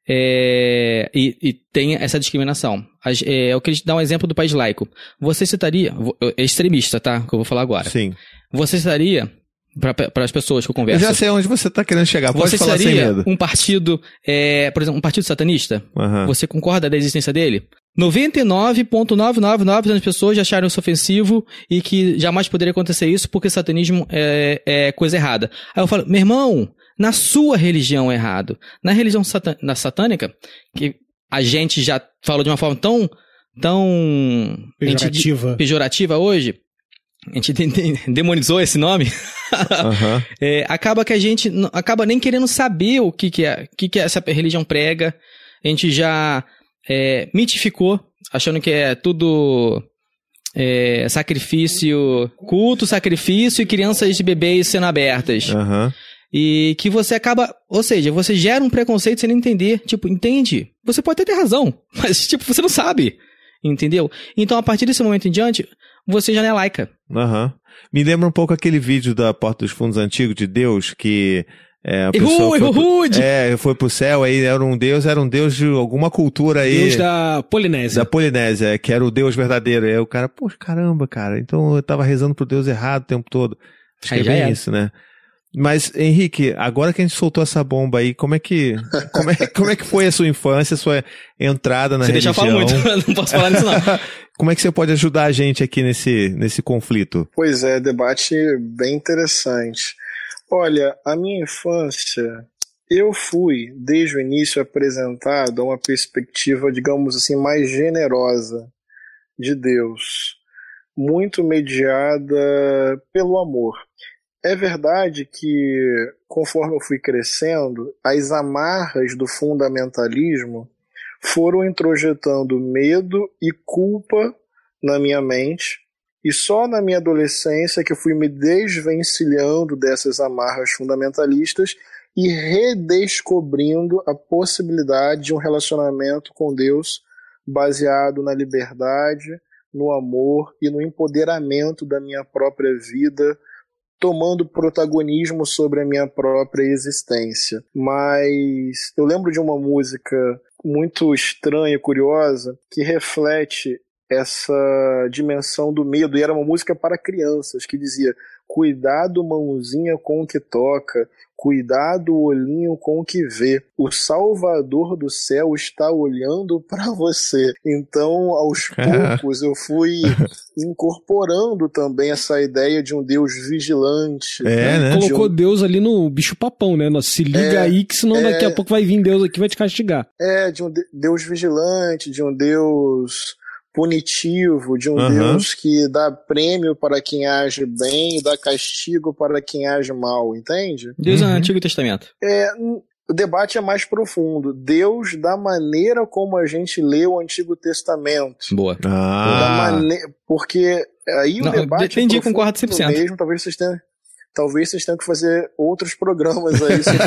é, e, e tem essa discriminação. As, é, eu queria te dar um exemplo do país laico. Você citaria, é extremista, tá? Que eu vou falar agora. Sim. Você citaria... Para as pessoas que eu converso. Eu já sei onde você está querendo chegar, pode você falar sem medo. Um partido, é, por exemplo, um partido satanista? Uhum. Você concorda da existência dele? noventa e nove vírgula novecentos e noventa e nove das pessoas já acharam isso ofensivo e que jamais poderia acontecer isso porque satanismo é, é coisa errada. Aí eu falo, meu irmão, na sua religião é errado. Na religião satan- na satânica, que a gente já falou de uma forma tão, tão pejorativa, gente, pejorativa hoje, a gente demonizou esse nome, uhum. é, acaba que a gente não, acaba nem querendo saber o que, que, é, o que, que essa religião prega. A gente já é, mitificou, achando que é tudo é, sacrifício, culto, sacrifício e crianças de bebês sendo abertas. Uhum. E que você acaba, ou seja, você gera um preconceito sem entender. Tipo, entende? Você pode até ter razão, mas tipo, você não sabe. Entendeu? Então, a partir desse momento em diante, você já não é laica. Uhum. Me lembra um pouco aquele vídeo da Porta dos Fundos Antigos de Deus, que É, a Errou, pessoa errou foi pro, rude! É, foi pro céu, aí era um deus, era um deus de alguma cultura aí. Deus da Polinésia. Da Polinésia, que era o deus verdadeiro. Aí o cara, poxa, caramba, cara, então eu tava rezando pro deus errado o tempo todo. Acho Aí que é já bem era. isso, né? Mas, Henrique, agora que a gente soltou essa bomba aí, como é que, como é, como é que foi a sua infância, a sua entrada na Você deixa religião? eu falar muito, não posso falar nisso não. Como é que você pode ajudar a gente aqui nesse, nesse conflito? Pois é, debate bem interessante. Olha, a minha infância, eu fui, desde o início, apresentado a uma perspectiva, digamos assim, mais generosa de Deus, muito mediada pelo amor. É verdade que, conforme eu fui crescendo, as amarras do fundamentalismo foram introjetando medo e culpa na minha mente, e só na minha adolescência que eu fui me desvencilhando dessas amarras fundamentalistas e redescobrindo a possibilidade de um relacionamento com Deus baseado na liberdade, no amor e no empoderamento da minha própria vida, tomando protagonismo sobre a minha própria existência. Mas eu lembro de uma música muito estranha e curiosa que reflete essa dimensão do medo, e era uma música para crianças, que dizia: cuidado mãozinha com o que toca, cuidado olhinho com o que vê, o Salvador do céu está olhando para você. Então, aos poucos, eu fui incorporando também essa ideia de um Deus vigilante. É, né? Colocou um... Deus ali no bicho papão, né? Nossa, se liga é, aí que senão é, daqui a pouco vai vir Deus aqui e vai te castigar. É, de um Deus vigilante, de um Deus punitivo, de um uhum. Deus que dá prêmio para quem age bem e dá castigo para quem age mal, entende? Deus uhum. é o Antigo Testamento. É, o debate é mais profundo. Deus da maneira como a gente lê o Antigo Testamento. Boa. Ah. Da mane... Porque aí o Não, debate entendi, é concordo cem por cento. mesmo, talvez vocês tenham... Talvez vocês tenham que fazer outros programas aí sobre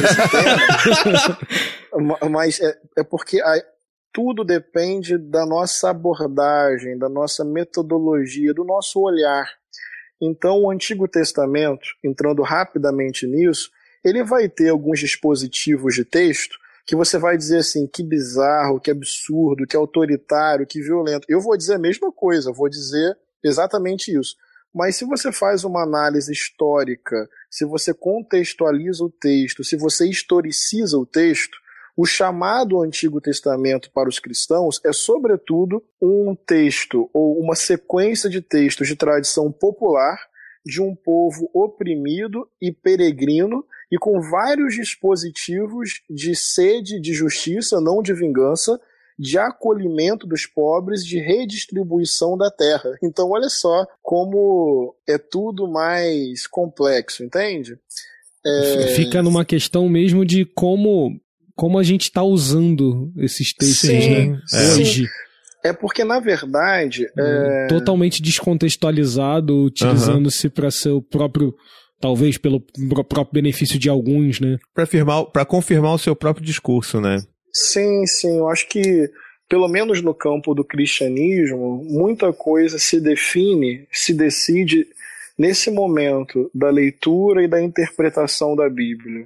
esse tema. Mas é, é porque... A... tudo depende da nossa abordagem, da nossa metodologia, do nosso olhar. Então, o Antigo Testamento, entrando rapidamente nisso, ele vai ter alguns dispositivos de texto que você vai dizer assim, que bizarro, que absurdo, que autoritário, que violento. Eu vou dizer a mesma coisa, vou dizer exatamente isso. Mas se você faz uma análise histórica, se você contextualiza o texto, se você historiciza o texto, o chamado Antigo Testamento para os cristãos é, sobretudo, um texto ou uma sequência de textos de tradição popular de um povo oprimido e peregrino e com vários dispositivos de sede de justiça, não de vingança, de acolhimento dos pobres, de redistribuição da terra. Então, olha só como é tudo mais complexo, entende? É... Fica numa questão mesmo de como... como a gente está usando esses textos, sim, né? Sim. Hoje. É porque, na verdade... É... Totalmente descontextualizado, utilizando-se uhum. para seu próprio... Talvez pelo próprio benefício de alguns, né? Para afirmar, para confirmar o seu próprio discurso, né? Sim, sim. Eu acho que, pelo menos no campo do cristianismo, muita coisa se define, se decide nesse momento da leitura e da interpretação da Bíblia.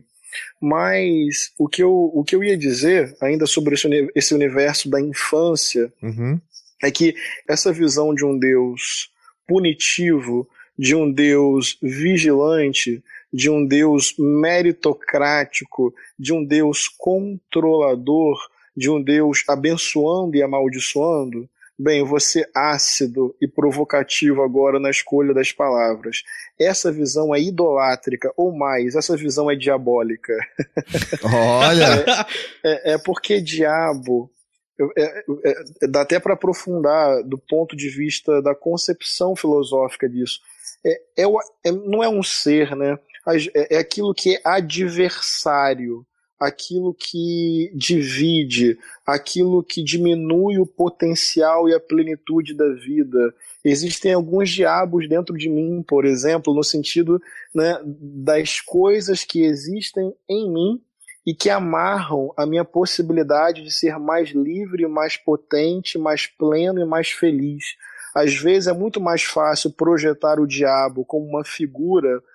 Mas o que eu, o que eu ia dizer, ainda sobre esse, esse universo da infância, uhum. é que essa visão de um Deus punitivo, de um Deus vigilante, de um Deus meritocrático, de um Deus controlador, de um Deus abençoando e amaldiçoando, bem, vou ser ácido e provocativo agora na escolha das palavras. Essa visão é idolátrica, ou mais, essa visão é diabólica. Olha! é, é, é porque diabo... É, é, é, dá até para aprofundar do ponto de vista da concepção filosófica disso. É, é, é, não é um ser, né? É, é aquilo que é adversário, aquilo que divide, aquilo que diminui o potencial e a plenitude da vida. Existem alguns diabos dentro de mim, por exemplo, no sentido, né, das coisas que existem em mim e que amarram a minha possibilidade de ser mais livre, mais potente, mais pleno e mais feliz. Às vezes é muito mais fácil projetar o diabo como uma figura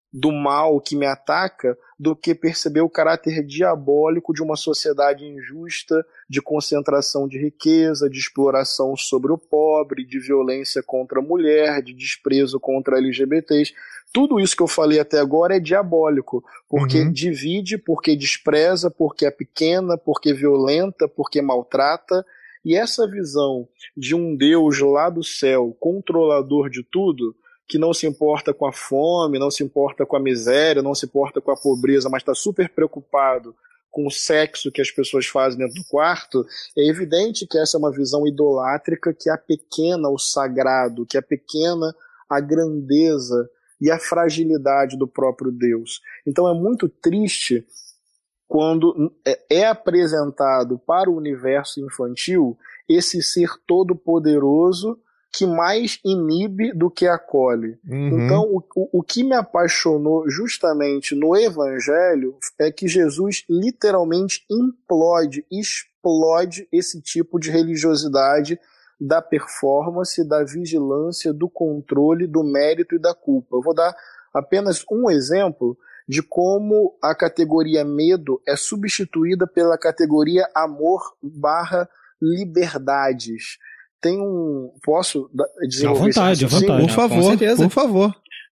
do mal que me ataca do que perceber o caráter diabólico de uma sociedade injusta, de concentração de riqueza, de exploração sobre o pobre, de violência contra a mulher, de desprezo contra L G B T s. Tudo isso que eu falei até agora é diabólico, porque uhum. divide, porque despreza, porque é pequena, porque violenta, porque maltrata. E essa visão de um Deus lá do céu, controlador de tudo, que não se importa com a fome, não se importa com a miséria, não se importa com a pobreza, mas está super preocupado com o sexo que as pessoas fazem dentro do quarto, é evidente que essa é uma visão idolátrica que apequena o sagrado, que apequena a grandeza e a fragilidade do próprio Deus. Então é muito triste quando é apresentado para o universo infantil esse ser todo-poderoso que mais inibe do que acolhe. Uhum. Então, o, o, o que me apaixonou justamente no Evangelho é que Jesus literalmente implode, explode esse tipo de religiosidade da performance, da vigilância, do controle, do mérito e da culpa. Eu vou dar apenas um exemplo de como a categoria medo é substituída pela categoria amor barra liberdades. Tem um... Posso desenvolver? À vontade, à vontade. Por favor, por favor.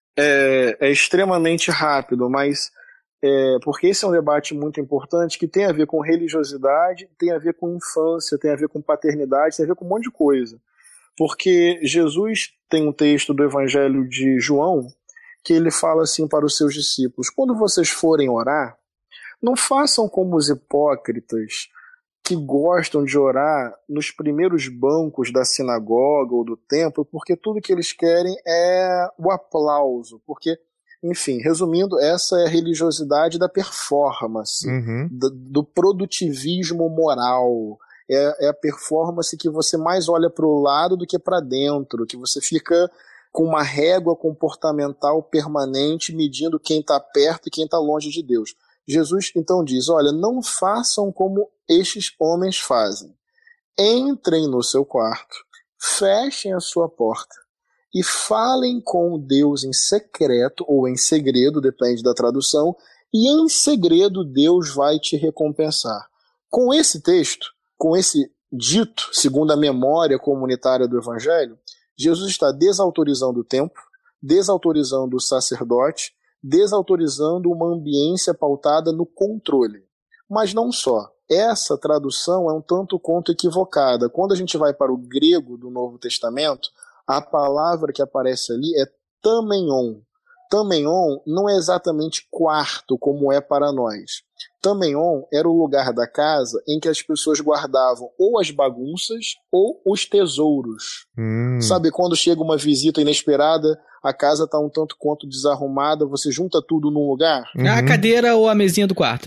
É, é extremamente rápido, mas é, porque esse é um debate muito importante que tem a ver com religiosidade, tem a ver com infância, tem a ver com paternidade, tem a ver com um monte de coisa. Porque Jesus tem um texto do Evangelho de João que ele fala assim para os seus discípulos: quando vocês forem orar, não façam como os hipócritas que gostam de orar nos primeiros bancos da sinagoga ou do templo, porque tudo que eles querem é o aplauso. Porque, enfim, resumindo, essa é a religiosidade da performance, uhum. do, do produtivismo moral. É, é a performance que você mais olha para o lado do que para dentro, que você fica com uma régua comportamental permanente medindo quem está perto e quem está longe de Deus. Jesus então diz: olha, não façam como estes homens fazem. Entrem no seu quarto, fechem a sua porta e falem com Deus em secreto ou em segredo, depende da tradução, e em segredo Deus vai te recompensar. Com esse texto, com esse dito, segundo a memória comunitária do Evangelho, Jesus está desautorizando o templo, desautorizando o sacerdote, desautorizando uma ambiência pautada no controle. Mas não só. Essa tradução é um tanto quanto equivocada. Quando a gente vai para o grego do Novo Testamento, a palavra que aparece ali é tameion. Tameion não é exatamente quarto, como é para nós. Tameion era o lugar da casa em que as pessoas guardavam ou as bagunças ou os tesouros. Hum. Sabe, quando chega uma visita inesperada, a casa está um tanto quanto desarrumada, você junta tudo num lugar? Uhum. A cadeira ou a mesinha do quarto.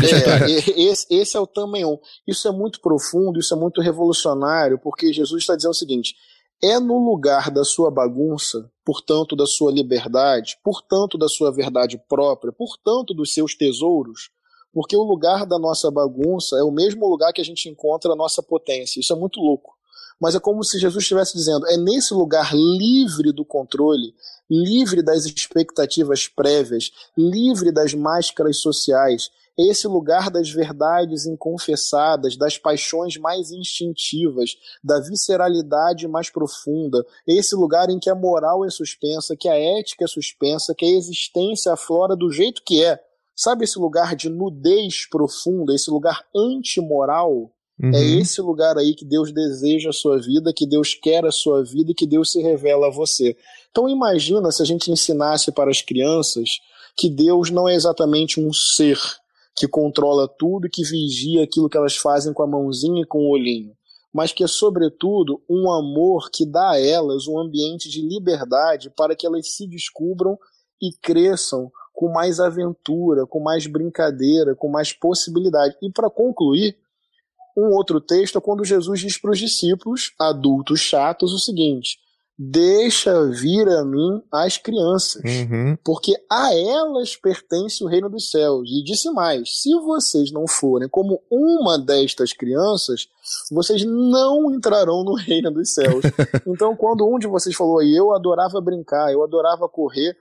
É, esse, esse é o tameion. Isso é muito profundo, isso é muito revolucionário, porque Jesus está dizendo o seguinte: é no lugar da sua bagunça, portanto da sua liberdade, portanto da sua verdade própria, portanto dos seus tesouros, porque o lugar da nossa bagunça é o mesmo lugar que a gente encontra a nossa potência. Isso é muito louco. Mas é como se Jesus estivesse dizendo: é nesse lugar livre do controle, livre das expectativas prévias, livre das máscaras sociais, é esse lugar das verdades inconfessadas, das paixões mais instintivas, da visceralidade mais profunda, é esse lugar em que a moral é suspensa, que a ética é suspensa, que a existência aflora do jeito que é. Sabe esse lugar de nudez profunda, esse lugar antimoral? Uhum. É esse lugar aí que Deus deseja a sua vida, que Deus quer a sua vida e que Deus se revela a você. Então imagina se a gente ensinasse para as crianças que Deus não é exatamente um ser que controla tudo e que vigia aquilo que elas fazem com a mãozinha e com o olhinho, mas que é sobretudo um amor que dá a elas um ambiente de liberdade para que elas se descubram e cresçam com mais aventura, com mais brincadeira, com mais possibilidade. E para concluir, um outro texto é quando Jesus diz para os discípulos, adultos chatos, o seguinte: deixa vir a mim as crianças, uhum. porque a elas pertence o reino dos céus. E disse mais: se vocês não forem como uma destas crianças, vocês não entrarão no reino dos céus. Então, quando um de vocês falou aí, eu adorava brincar, eu adorava correr,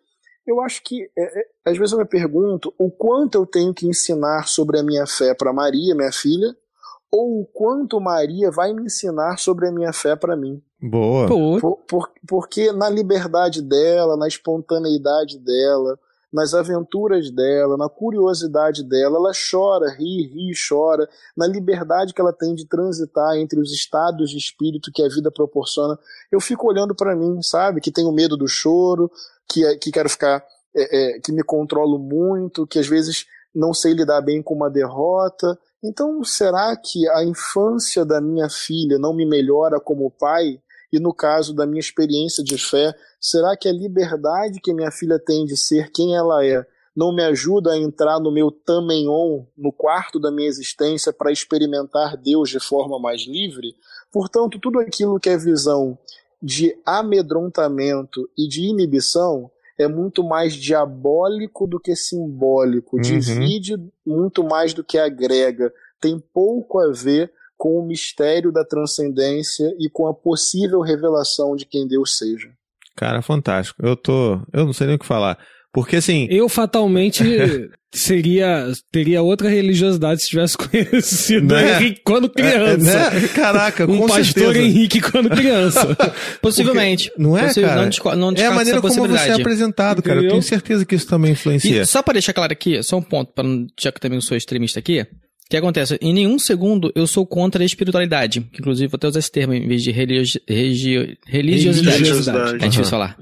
Eu acho que, é, é, às vezes eu me pergunto o quanto eu tenho que ensinar sobre a minha fé para Maria, minha filha, ou o quanto Maria vai me ensinar sobre a minha fé para mim. Boa. Por, por, porque na liberdade dela, na espontaneidade dela, nas aventuras dela, na curiosidade dela, ela chora, ri, ri, chora, na liberdade que ela tem de transitar entre os estados de espírito que a vida proporciona. Eu fico olhando para mim, sabe, que tenho medo do choro, que, que quero ficar, é, é, que me controlo muito, que às vezes não sei lidar bem com uma derrota. Então, será que a infância da minha filha não me melhora como pai? E no caso da minha experiência de fé, será que a liberdade que minha filha tem de ser quem ela é não me ajuda a entrar no meu tamenon, no quarto da minha existência, para experimentar Deus de forma mais livre? Portanto, tudo aquilo que é visão de amedrontamento e de inibição é muito mais diabólico do que simbólico, uhum. divide muito mais do que agrega, tem pouco a ver com o mistério da transcendência e com a possível revelação de quem Deus seja. Cara, fantástico. Eu tô, eu não sei nem o que falar. Porque assim... Eu fatalmente seria, teria outra religiosidade se tivesse conhecido né? Henrique quando criança. É, né? Caraca, um com pastor certeza. Henrique quando criança. Possivelmente. Porque, não é, Possi- cara? Não, desco- não é a maneira como você é apresentado, cara. Entendeu? Eu tenho certeza que isso também influencia. E só pra deixar claro aqui, só um ponto, pra não, já que eu também sou extremista aqui, o que acontece? Em nenhum segundo eu sou contra a espiritualidade. Que, inclusive, vou até usar esse termo em vez de religi- regi- religiosidade. Religiosidade. É difícil falar.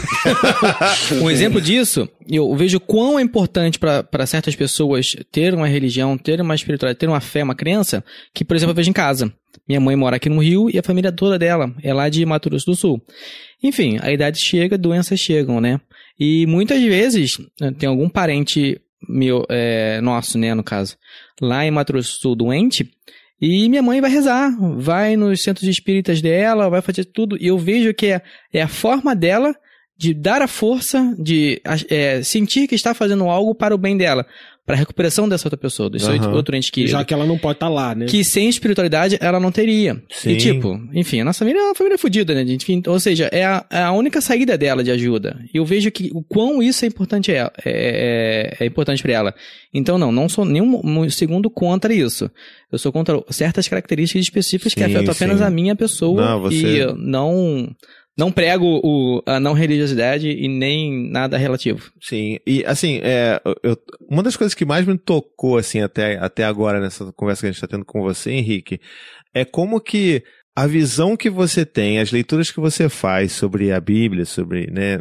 Um exemplo disso, eu vejo quão é importante para certas pessoas ter uma religião, ter uma espiritualidade, ter uma fé, uma crença, que, por exemplo, eu vejo em casa. Minha mãe mora aqui no Rio e a família toda dela é lá de Mato Grosso do Sul. Enfim, a idade chega, doenças chegam, né? E muitas vezes tem algum parente meu, é, nosso, né, no caso, lá em Mato Grosso do Sul doente, e minha mãe vai rezar, vai nos centros espíritas dela, vai fazer tudo, e eu vejo que é, é a forma dela de dar a força, de é, sentir que está fazendo algo para o bem dela, para a recuperação dessa outra pessoa, desse uhum. outro ente querido. Já que ela não pode estar lá, né? Que sem espiritualidade ela não teria. Sim. E tipo, enfim, a nossa família é uma família fodida, né? Enfim, ou seja, é a, é a única saída dela de ajuda. E eu vejo que o quão isso é importante, é, é, é importante para ela. Então não, não sou nenhum segundo contra isso. Eu sou contra certas características específicas sim, que afetam apenas sim. a minha pessoa não, você... e não... Não prego o, a não religiosidade e nem nada relativo. Sim, e assim, é, eu, uma das coisas que mais me tocou assim, até, até agora nessa conversa que a gente está tendo com você, Henrique, é como que a visão que você tem, as leituras que você faz sobre a Bíblia, sobre, né,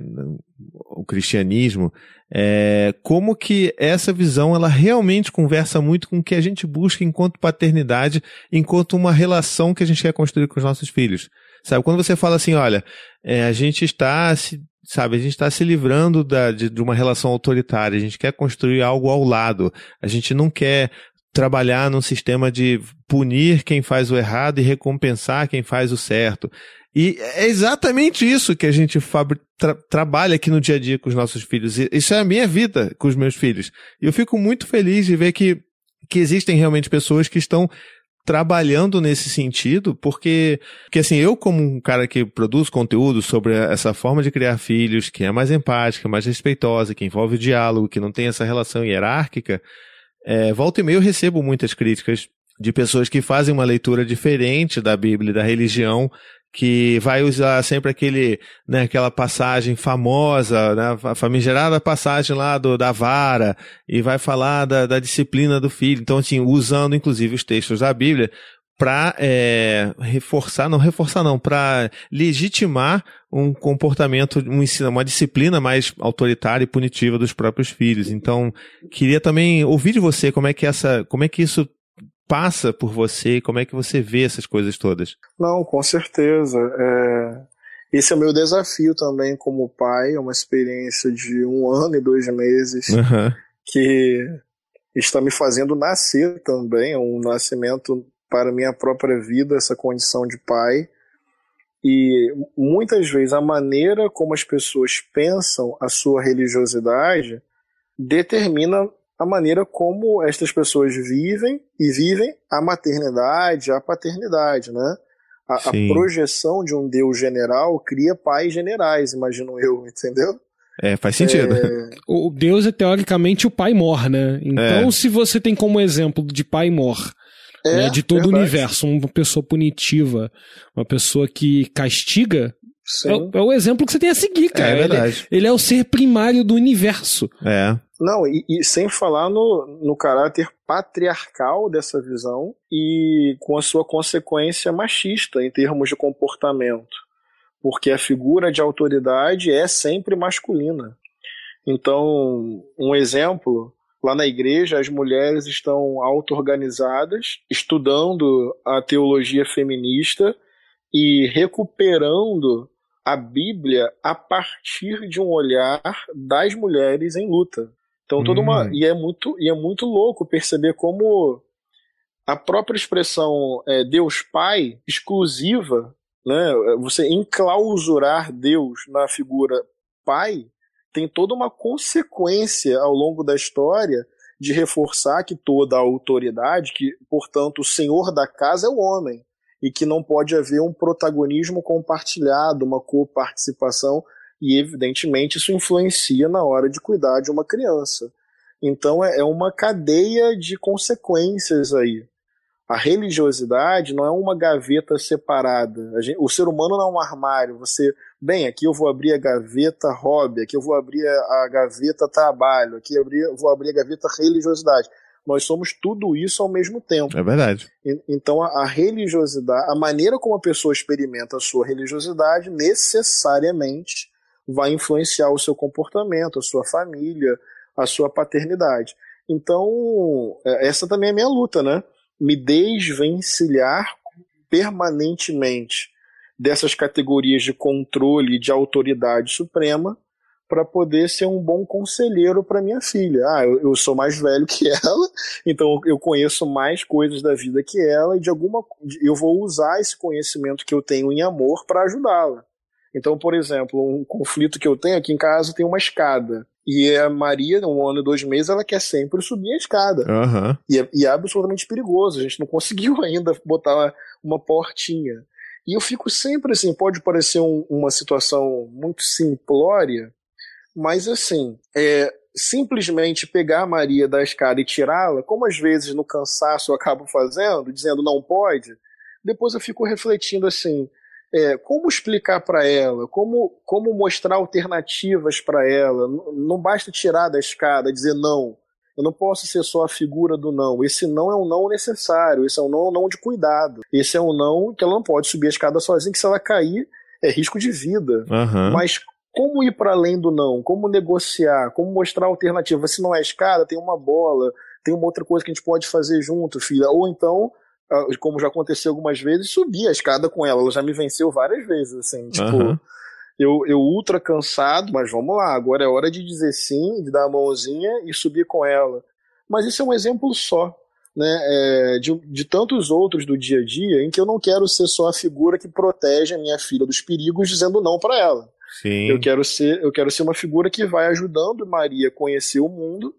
o cristianismo, é, como que essa visão ela realmente conversa muito com o que a gente busca enquanto paternidade, enquanto uma relação que a gente quer construir com os nossos filhos. Sabe, quando você fala assim, olha, é, a gente está se, sabe, a gente está se livrando da, de, de uma relação autoritária, a gente quer construir algo ao lado, a gente não quer trabalhar num sistema de punir quem faz o errado e recompensar quem faz o certo. E é exatamente isso que a gente fabri- tra- trabalha aqui no dia a dia com os nossos filhos. E isso é a minha vida com os meus filhos. E eu fico muito feliz de ver que, que existem realmente pessoas que estão trabalhando nesse sentido, porque, porque assim, eu como um cara que produz conteúdo sobre essa forma de criar filhos, que é mais empática, mais respeitosa, que envolve o diálogo, que não tem essa relação hierárquica, é, volta e meia eu recebo muitas críticas de pessoas que fazem uma leitura diferente da Bíblia e da religião, que vai usar sempre aquele, né, aquela passagem famosa, né, a famigerada passagem lá do, da vara, e vai falar da, da disciplina do filho. Então, assim, usando inclusive os textos da Bíblia para é, reforçar, não reforçar não, para legitimar um comportamento, um ensino, uma disciplina mais autoritária e punitiva dos próprios filhos. Então, queria também ouvir de você como é que essa, como é que isso passa por você, como é que você vê essas coisas todas? Não, com certeza. É... Esse é o meu desafio também como pai, é uma experiência de um ano e dois meses uhum. que está me fazendo nascer também, é um nascimento para a minha própria vida, essa condição de pai. E muitas vezes a maneira como as pessoas pensam a sua religiosidade determina a maneira como estas pessoas vivem e vivem a maternidade, a paternidade, né? A, a projeção de um Deus general cria pais generais, imagino eu, entendeu? É, faz sentido. É... O Deus é teoricamente o pai mor, né? Então, é. se você tem como exemplo de pai mor, é, né, de todo verdade. o universo, uma pessoa punitiva, uma pessoa que castiga, é, é o exemplo que você tem a seguir, cara. É verdade. Ele, ele é o ser primário do universo. É. Não, e, e sem falar no, no caráter patriarcal dessa visão e com a sua consequência machista em termos de comportamento. Porque a figura de autoridade é sempre masculina. Então, um exemplo, lá na igreja as mulheres estão auto-organizadas, estudando a teologia feminista e recuperando a Bíblia a partir de um olhar das mulheres em luta. Então, toda uma, hum. e, é muito, e é muito louco perceber como a própria expressão é, Deus Pai, exclusiva, né, você enclausurar Deus na figura pai, tem toda uma consequência ao longo da história de reforçar que toda a autoridade, que, portanto, o senhor da casa é o homem, e que não pode haver um protagonismo compartilhado, uma coparticipação, e evidentemente isso influencia na hora de cuidar de uma criança. Então é uma cadeia de consequências aí. A religiosidade não é uma gaveta separada. A gente, o ser humano não é um armário. Você, bem, aqui eu vou abrir a gaveta hobby, aqui eu vou abrir a, a gaveta trabalho, aqui eu, abrir, eu vou abrir a gaveta religiosidade. Nós somos tudo isso ao mesmo tempo. É verdade. E, então a, a religiosidade, a maneira como a pessoa experimenta a sua religiosidade necessariamente vai influenciar o seu comportamento, a sua família, a sua paternidade. Então, essa também é a minha luta, né? Me desvencilhar permanentemente dessas categorias de controle e de autoridade suprema para poder ser um bom conselheiro para minha filha. Ah, eu, eu sou mais velho que ela, então eu conheço mais coisas da vida que ela e de alguma eu vou usar esse conhecimento que eu tenho em amor para ajudá-la. Então, por exemplo, um conflito que eu tenho aqui em casa tem uma escada. E a Maria, um ano e dois meses, ela quer sempre subir a escada. Uhum. E, é, e é absolutamente perigoso. A gente não conseguiu ainda botar uma, uma portinha. E eu fico sempre assim, pode parecer um, uma situação muito simplória, mas assim, é, simplesmente pegar a Maria da escada e tirá-la, como às vezes no cansaço eu acabo fazendo, dizendo não pode, depois eu fico refletindo assim, É, como explicar para ela, como, como mostrar alternativas para ela. Não basta tirar da escada, dizer não. Eu não posso ser só a figura do não. Esse não é um não necessário, esse é um não, um não de cuidado. Esse é um não que ela não pode subir a escada sozinha, que se ela cair é risco de vida. Uhum. Mas como ir para além do não? Como negociar? Como mostrar alternativa? Se não é escada, tem uma bola, tem uma outra coisa que a gente pode fazer junto, filha. Ou então, como já aconteceu algumas vezes, subir a escada com ela. Ela já me venceu várias vezes, assim, tipo, uhum. eu, eu ultra cansado, mas vamos lá, agora é hora de dizer sim, de dar a mãozinha e subir com ela. Mas isso é um exemplo só, né, é, de, de tantos outros do dia a dia, em que eu não quero ser só a figura que protege a minha filha dos perigos dizendo não para ela. Sim. Eu quero ser, eu quero ser uma figura que vai ajudando Maria a conhecer o mundo.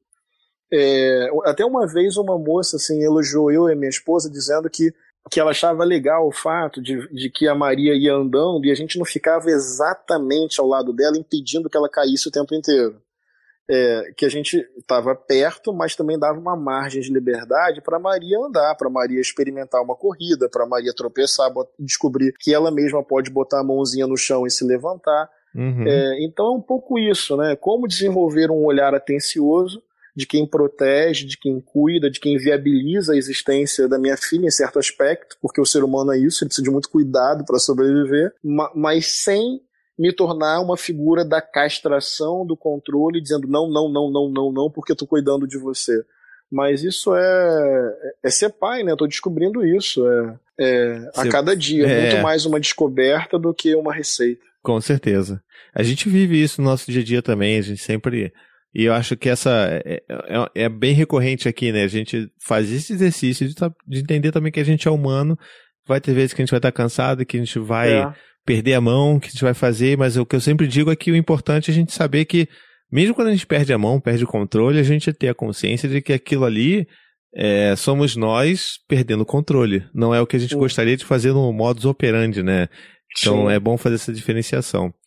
É, até uma vez uma moça assim, elogiou eu e minha esposa dizendo que, que ela achava legal o fato de, de que a Maria ia andando e a gente não ficava exatamente ao lado dela impedindo que ela caísse o tempo inteiro. É, que a gente estava perto, mas também dava uma margem de liberdade para Maria andar, para Maria experimentar uma corrida, para Maria tropeçar, descobrir que ela mesma pode botar a mãozinha no chão e se levantar. Uhum. É, então é um pouco isso, né? Como desenvolver um olhar atencioso de quem protege, de quem cuida, de quem viabiliza a existência da minha filha em certo aspecto, porque o ser humano é isso, ele precisa de muito cuidado para sobreviver, mas sem me tornar uma figura da castração, do controle, dizendo não, não, não, não, não, não, porque eu tô cuidando de você. Mas isso é, é ser pai, né? Eu tô descobrindo isso. É, é, a cada dia, é muito mais uma descoberta do que uma receita. Com certeza. A gente vive isso no nosso dia a dia também, a gente sempre... E eu acho que essa é, é, é bem recorrente aqui, né? A gente faz esse exercício de, de entender também que a gente é humano. Vai ter vezes que a gente vai estar cansado, que a gente vai é. perder a mão, que a gente vai fazer, mas o que eu sempre digo é que o importante é a gente saber que, mesmo quando a gente perde a mão, perde o controle, a gente ter a consciência de que aquilo ali é, somos nós perdendo o controle. Não é o que a gente Sim. gostaria de fazer no modus operandi, né? Então Sim. é bom fazer essa diferenciação.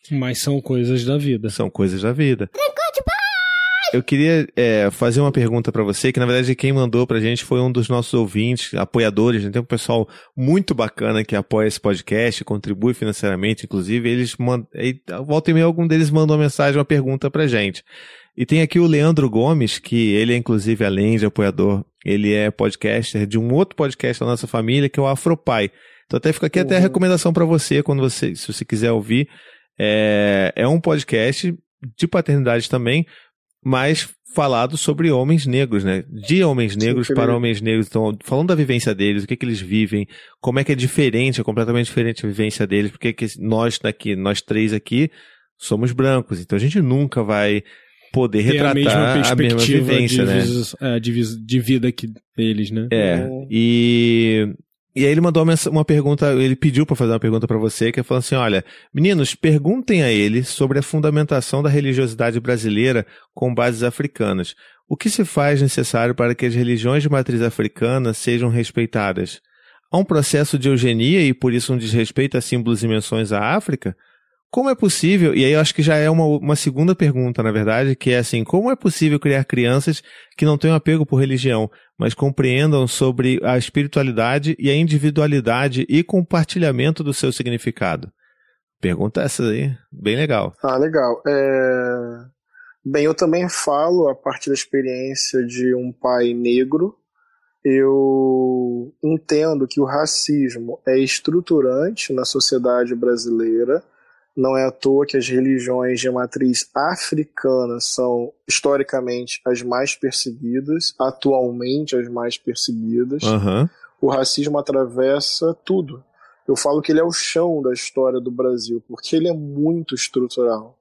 Mas são coisas da vida. São coisas da vida. Eu queria é, fazer uma pergunta pra você, que na verdade quem mandou pra gente foi um dos nossos ouvintes, apoiadores, né? Tem um pessoal muito bacana que apoia esse podcast, contribui financeiramente, inclusive, eles mandam, volta e meia algum deles mandou uma mensagem, uma pergunta pra gente. E tem aqui o Leandro Gomes, que ele é inclusive, além de apoiador, ele é podcaster de um outro podcast da nossa família, que é o Afropai. Então até fica aqui uhum. até a recomendação pra você, quando você, se você quiser ouvir, é, é um podcast de paternidade também, mas falado sobre homens negros, né? De homens negros Sim, para homens negros. Então, falando da vivência deles, o que que eles vivem, como é que é diferente, é completamente diferente a vivência deles, porque que nós daqui, nós três aqui, somos brancos. Então, a gente nunca vai poder Tem retratar a mesma, a mesma vivência, de, né? É, de, de vida que deles, né? É, e... E aí ele mandou uma, uma pergunta, ele pediu para fazer uma pergunta para você, que é falando assim, olha, meninos, perguntem a ele sobre a fundamentação da religiosidade brasileira com bases africanas. O que se faz necessário para que as religiões de matriz africana sejam respeitadas? Há um processo de eugenia e por isso um desrespeito a símbolos e menções à África? Como é possível, e aí eu acho que já é uma, uma segunda pergunta, na verdade, que é assim, como é possível criar crianças que não tenham apego por religião, mas compreendam sobre a espiritualidade e a individualidade e compartilhamento do seu significado? Pergunta essa aí, bem legal. Ah, legal. É... Bem, eu também falo a partir da experiência de um pai negro. Eu entendo que o racismo é estruturante na sociedade brasileira. Não é à toa que as religiões de matriz africana são, historicamente, as mais perseguidas, atualmente as mais perseguidas. Uhum. O racismo atravessa tudo. Eu falo que ele é o chão da história do Brasil, porque ele é muito estrutural.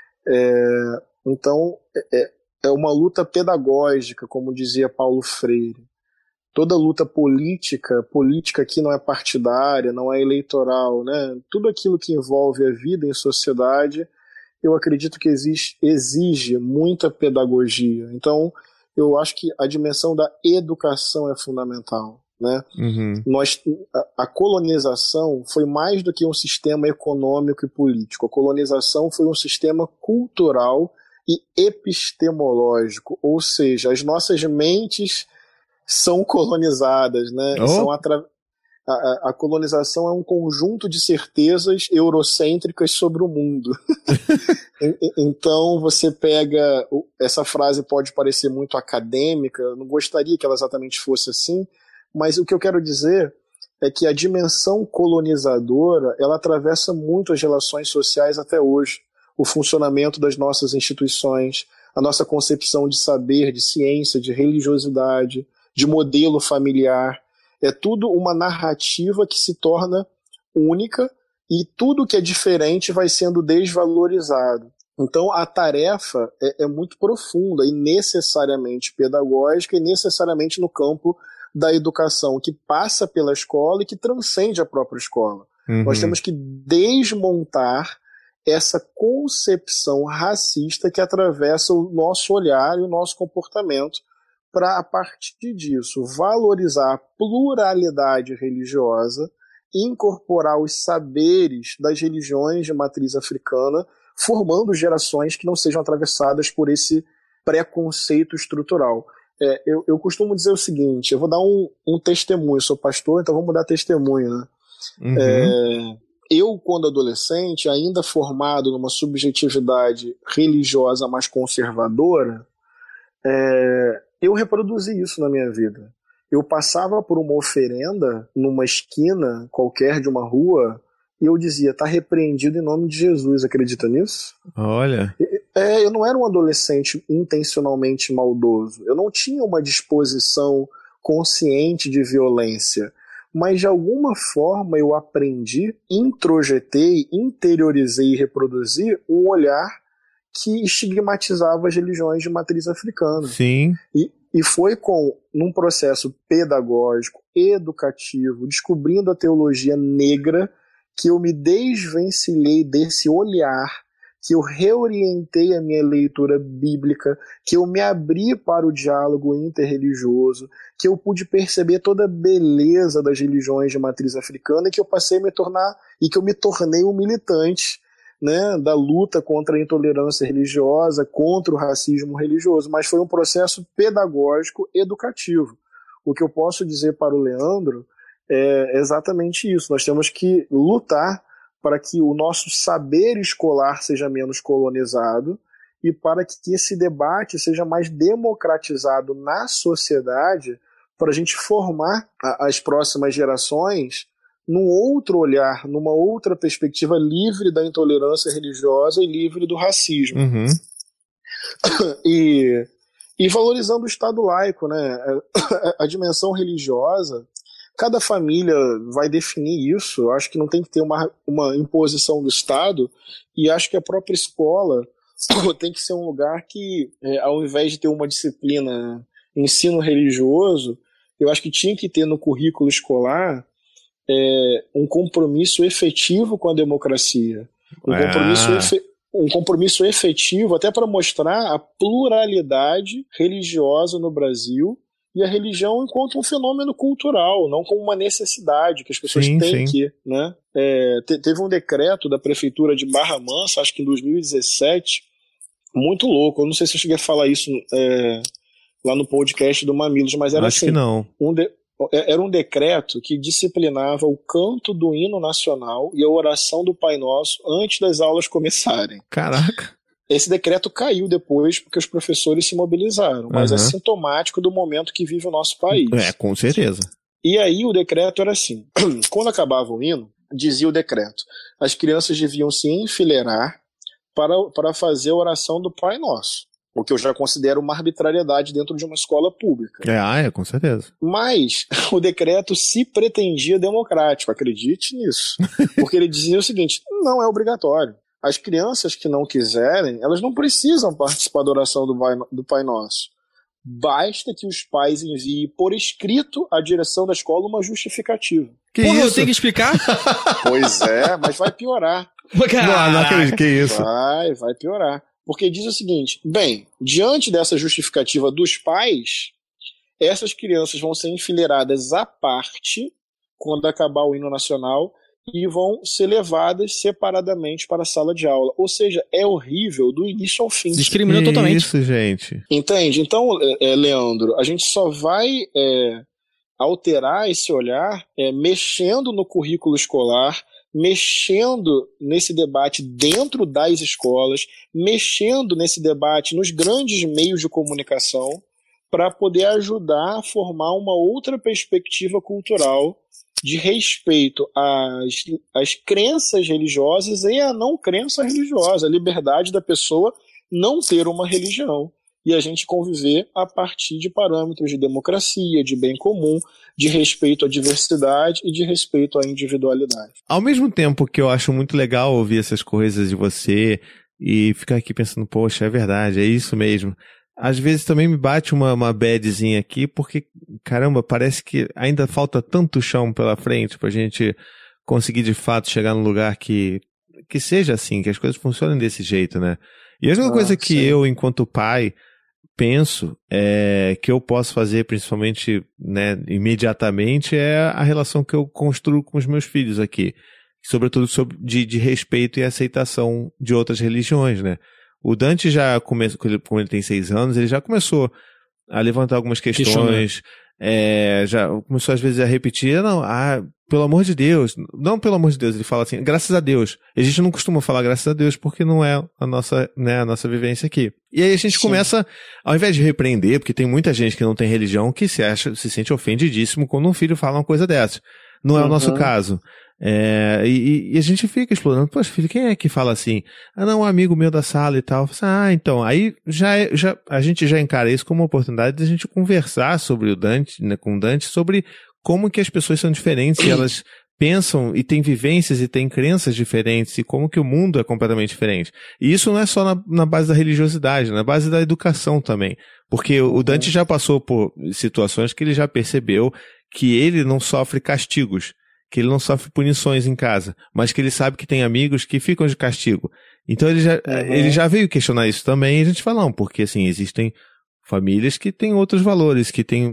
É, então, é, é uma luta pedagógica, como dizia Paulo Freire. Toda luta política, política aqui não é partidária, não é eleitoral, né? Tudo aquilo que envolve a vida em sociedade, eu acredito que exige, exige muita pedagogia. Então, eu acho que a dimensão da educação é fundamental, né? Uhum. Nós, a, a colonização foi mais do que um sistema econômico e político. A colonização foi um sistema cultural e epistemológico, ou seja, as nossas mentes são colonizadas, né? Oh. São atra... a, a colonização é um conjunto de certezas eurocêntricas sobre o mundo. Então você pega, essa frase pode parecer muito acadêmica, eu não gostaria que ela exatamente fosse assim, mas o que eu quero dizer é que a dimensão colonizadora, ela atravessa muito as relações sociais até hoje, o funcionamento das nossas instituições, a nossa concepção de saber, de ciência, de religiosidade, de modelo familiar. É tudo uma narrativa que se torna única e tudo que é diferente vai sendo desvalorizado. Então a tarefa é, é muito profunda e necessariamente pedagógica e necessariamente no campo da educação, que passa pela escola e que transcende a própria escola. Uhum. Nós temos que desmontar essa concepção racista que atravessa o nosso olhar e o nosso comportamento, para, a partir disso, valorizar a pluralidade religiosa, incorporar os saberes das religiões de matriz africana, formando gerações que não sejam atravessadas por esse preconceito estrutural. É, eu, eu costumo dizer o seguinte, eu vou dar um, um testemunho, sou pastor, então vamos dar testemunho, né? Uhum. É, eu, quando adolescente, ainda formado numa subjetividade religiosa mais conservadora, é, eu reproduzi isso na minha vida. Eu passava por uma oferenda numa esquina qualquer de uma rua e eu dizia, tá repreendido em nome de Jesus, acredita nisso? Olha. É, eu não era um adolescente intencionalmente maldoso, eu não tinha uma disposição consciente de violência, mas de alguma forma eu aprendi, introjetei, interiorizei e reproduzi um olhar que estigmatizava as religiões de matriz africana. Sim. E, e foi com, num processo pedagógico, educativo, descobrindo a teologia negra, que eu me desvencilhei desse olhar, que eu reorientei a minha leitura bíblica, que eu me abri para o diálogo interreligioso, que eu pude perceber toda a beleza das religiões de matriz africana e que eu passei a me tornar, e que eu me tornei um militante né, da luta contra a intolerância religiosa, contra o racismo religioso, mas foi um processo pedagógico educativo. O que eu posso dizer para o Leandro é exatamente isso. Nós temos que lutar para que o nosso saber escolar seja menos colonizado e para que esse debate seja mais democratizado na sociedade, para a gente formar a, as próximas gerações num outro olhar, numa outra perspectiva livre da intolerância religiosa e livre do racismo. Uhum. E, e valorizando o Estado laico, né? A, a dimensão religiosa, cada família vai definir isso. Eu acho que não tem que ter uma, uma imposição do Estado, e acho que a própria escola tem que ser um lugar que, é, ao invés de ter uma disciplina, ensino religioso, eu acho que tinha que ter no currículo escolar É, um compromisso efetivo com a democracia, um, ah. compromisso, efe, um compromisso efetivo até para mostrar a pluralidade religiosa no Brasil e a religião enquanto um fenômeno cultural, não como uma necessidade que as pessoas sim, têm sim. que, né? É, te, teve um decreto da prefeitura de Barra Mansa, acho que em dois mil e dezessete, muito louco, eu não sei se eu cheguei a falar isso é, lá no podcast do Mamilos, mas era acho assim, que não. um de, era um decreto que disciplinava o canto do hino nacional e a oração do Pai Nosso antes das aulas começarem. Caraca! Esse decreto caiu depois porque os professores se mobilizaram, mas uhum. é sintomático do momento que vive o nosso país. É, com certeza. E aí o decreto era assim, quando acabava o hino, dizia o decreto, as crianças deviam se enfileirar para, para fazer a oração do Pai Nosso. O que eu já considero uma arbitrariedade dentro de uma escola pública. É, ah, é, com certeza. Mas o decreto se pretendia democrático, acredite nisso. Porque ele dizia o seguinte, não é obrigatório. As crianças que não quiserem, elas não precisam participar da oração do Pai, do Pai Nosso. Basta que os pais enviem por escrito à direção da escola uma justificativa. Que Porra, isso? Eu tenho que explicar? Pois é, mas vai piorar. Não, não acredito, que isso? Vai, vai piorar. Porque diz o seguinte, bem, diante dessa justificativa dos pais, essas crianças vão ser enfileiradas à parte quando acabar o hino nacional e vão ser levadas separadamente para a sala de aula. Ou seja, é horrível do início ao fim. Discriminou totalmente. Isso, gente. Entende? Então, é, Leandro, a gente só vai é, alterar esse olhar é, mexendo no currículo escolar, mexendo nesse debate dentro das escolas, mexendo nesse debate nos grandes meios de comunicação, para poder ajudar a formar uma outra perspectiva cultural de respeito às, às crenças religiosas e à não crença religiosa, a liberdade da pessoa não ter uma religião. E a gente conviver a partir de parâmetros de democracia, de bem comum, de respeito à diversidade e de respeito à individualidade. Ao mesmo tempo que eu acho muito legal ouvir essas coisas de você e ficar aqui pensando, poxa, é verdade, é isso mesmo. Às vezes também me bate uma, uma badzinha aqui, porque, caramba, parece que ainda falta tanto chão pela frente pra gente conseguir de fato chegar num lugar que, que seja assim, que as coisas funcionem desse jeito, né? E a única ah, coisa que sim. eu, enquanto pai, penso é, que eu posso fazer, principalmente, né, imediatamente, é a relação que eu construo com os meus filhos aqui. Sobretudo sobre, de, de respeito e aceitação de outras religiões, né? O Dante já começou, como ele tem seis anos, ele já começou a levantar algumas questões, é, já começou às vezes a repetir, não, ah, pelo amor de Deus, não pelo amor de Deus, ele fala assim, graças a Deus. A gente não costuma falar graças a Deus porque não é a nossa, né, a nossa vivência aqui. E aí a gente Sim. começa, ao invés de repreender, porque tem muita gente que não tem religião que se acha, se sente ofendidíssimo quando um filho fala uma coisa dessa. Não é uhum. o nosso caso. É, e, e a gente fica explorando, poxa, filho, quem é que fala assim? Ah, não, um amigo meu da sala e tal. Ah, então, aí já, é, já a gente já encara isso como uma oportunidade de a gente conversar sobre o Dante, né, com o Dante, sobre como que as pessoas são diferentes e elas pensam e têm vivências e têm crenças diferentes e como que o mundo é completamente diferente. E isso não é só na, na base da religiosidade, na base da educação também. Porque o Dante já passou por situações que ele já percebeu que ele não sofre castigos, que ele não sofre punições em casa, mas que ele sabe que tem amigos que ficam de castigo. Então ele já, uhum. ele já veio questionar isso também, e a gente fala, não, porque assim, existem famílias que têm outros valores, que têm,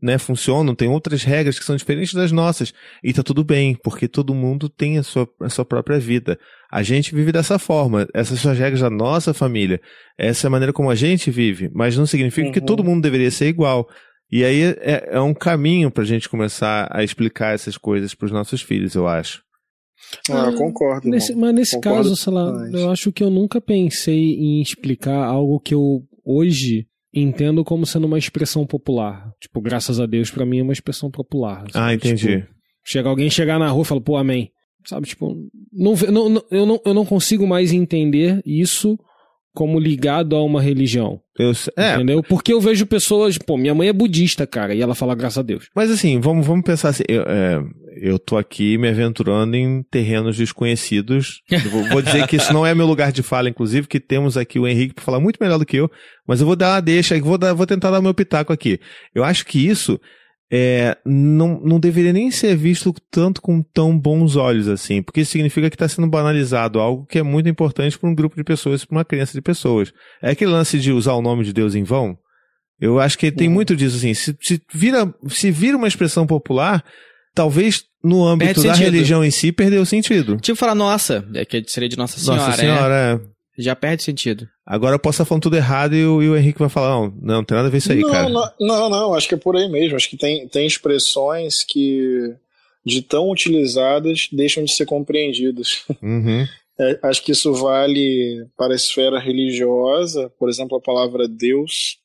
né, funcionam, tem outras regras que são diferentes das nossas. E tá tudo bem, porque todo mundo tem a sua, a sua própria vida. A gente vive dessa forma. Essas são as regras da nossa família. Essa é a maneira como a gente vive. Mas não significa uhum. que todo mundo deveria ser igual. E aí é, é um caminho pra gente começar a explicar essas coisas pros nossos filhos, eu acho. Ah, eu concordo. Nesse, mas nesse concordo caso, sei lá, mais. eu acho que eu nunca pensei em explicar algo que eu hoje entendo como sendo uma expressão popular. Tipo, graças a Deus, pra mim é uma expressão popular. Sabe? Ah, entendi. Tipo, chega alguém chegar na rua e fala, pô, amém. Sabe, tipo, não, não, não, eu, não, eu não consigo mais entender isso como ligado a uma religião. Eu, é. Entendeu? Porque eu vejo pessoas, pô, minha mãe é budista, cara, e ela fala graças a Deus. Mas assim, vamos, vamos pensar assim, eu, é, eu tô aqui me aventurando em terrenos desconhecidos. Vou, vou dizer que isso não é meu lugar de fala, inclusive, que temos aqui o Henrique para falar muito melhor do que eu, mas eu vou dar uma deixa, vou, dar, vou tentar dar meu pitaco aqui. Eu acho que isso é, não, não deveria nem ser visto tanto com tão bons olhos assim, porque isso significa que está sendo banalizado algo que é muito importante para um grupo de pessoas, para uma criança de pessoas. É aquele lance de usar o nome de Deus em vão. Eu acho que tem uhum. muito disso assim. Se, se, vira, se vira uma expressão popular, talvez no âmbito da religião em si perdeu o sentido. Tipo falar nossa, é que seria de Nossa Senhora. Nossa Senhora, é. é. Já perde sentido. Agora eu posso estar falando tudo errado e o, e o Henrique vai falar, não, não, não tem nada a ver isso aí, não, cara. Não, não, não, acho que é por aí mesmo. Acho que tem, tem expressões que, de tão utilizadas, deixam de ser compreendidas. Uhum. É, acho que isso vale para a esfera religiosa, por exemplo, a palavra Deus.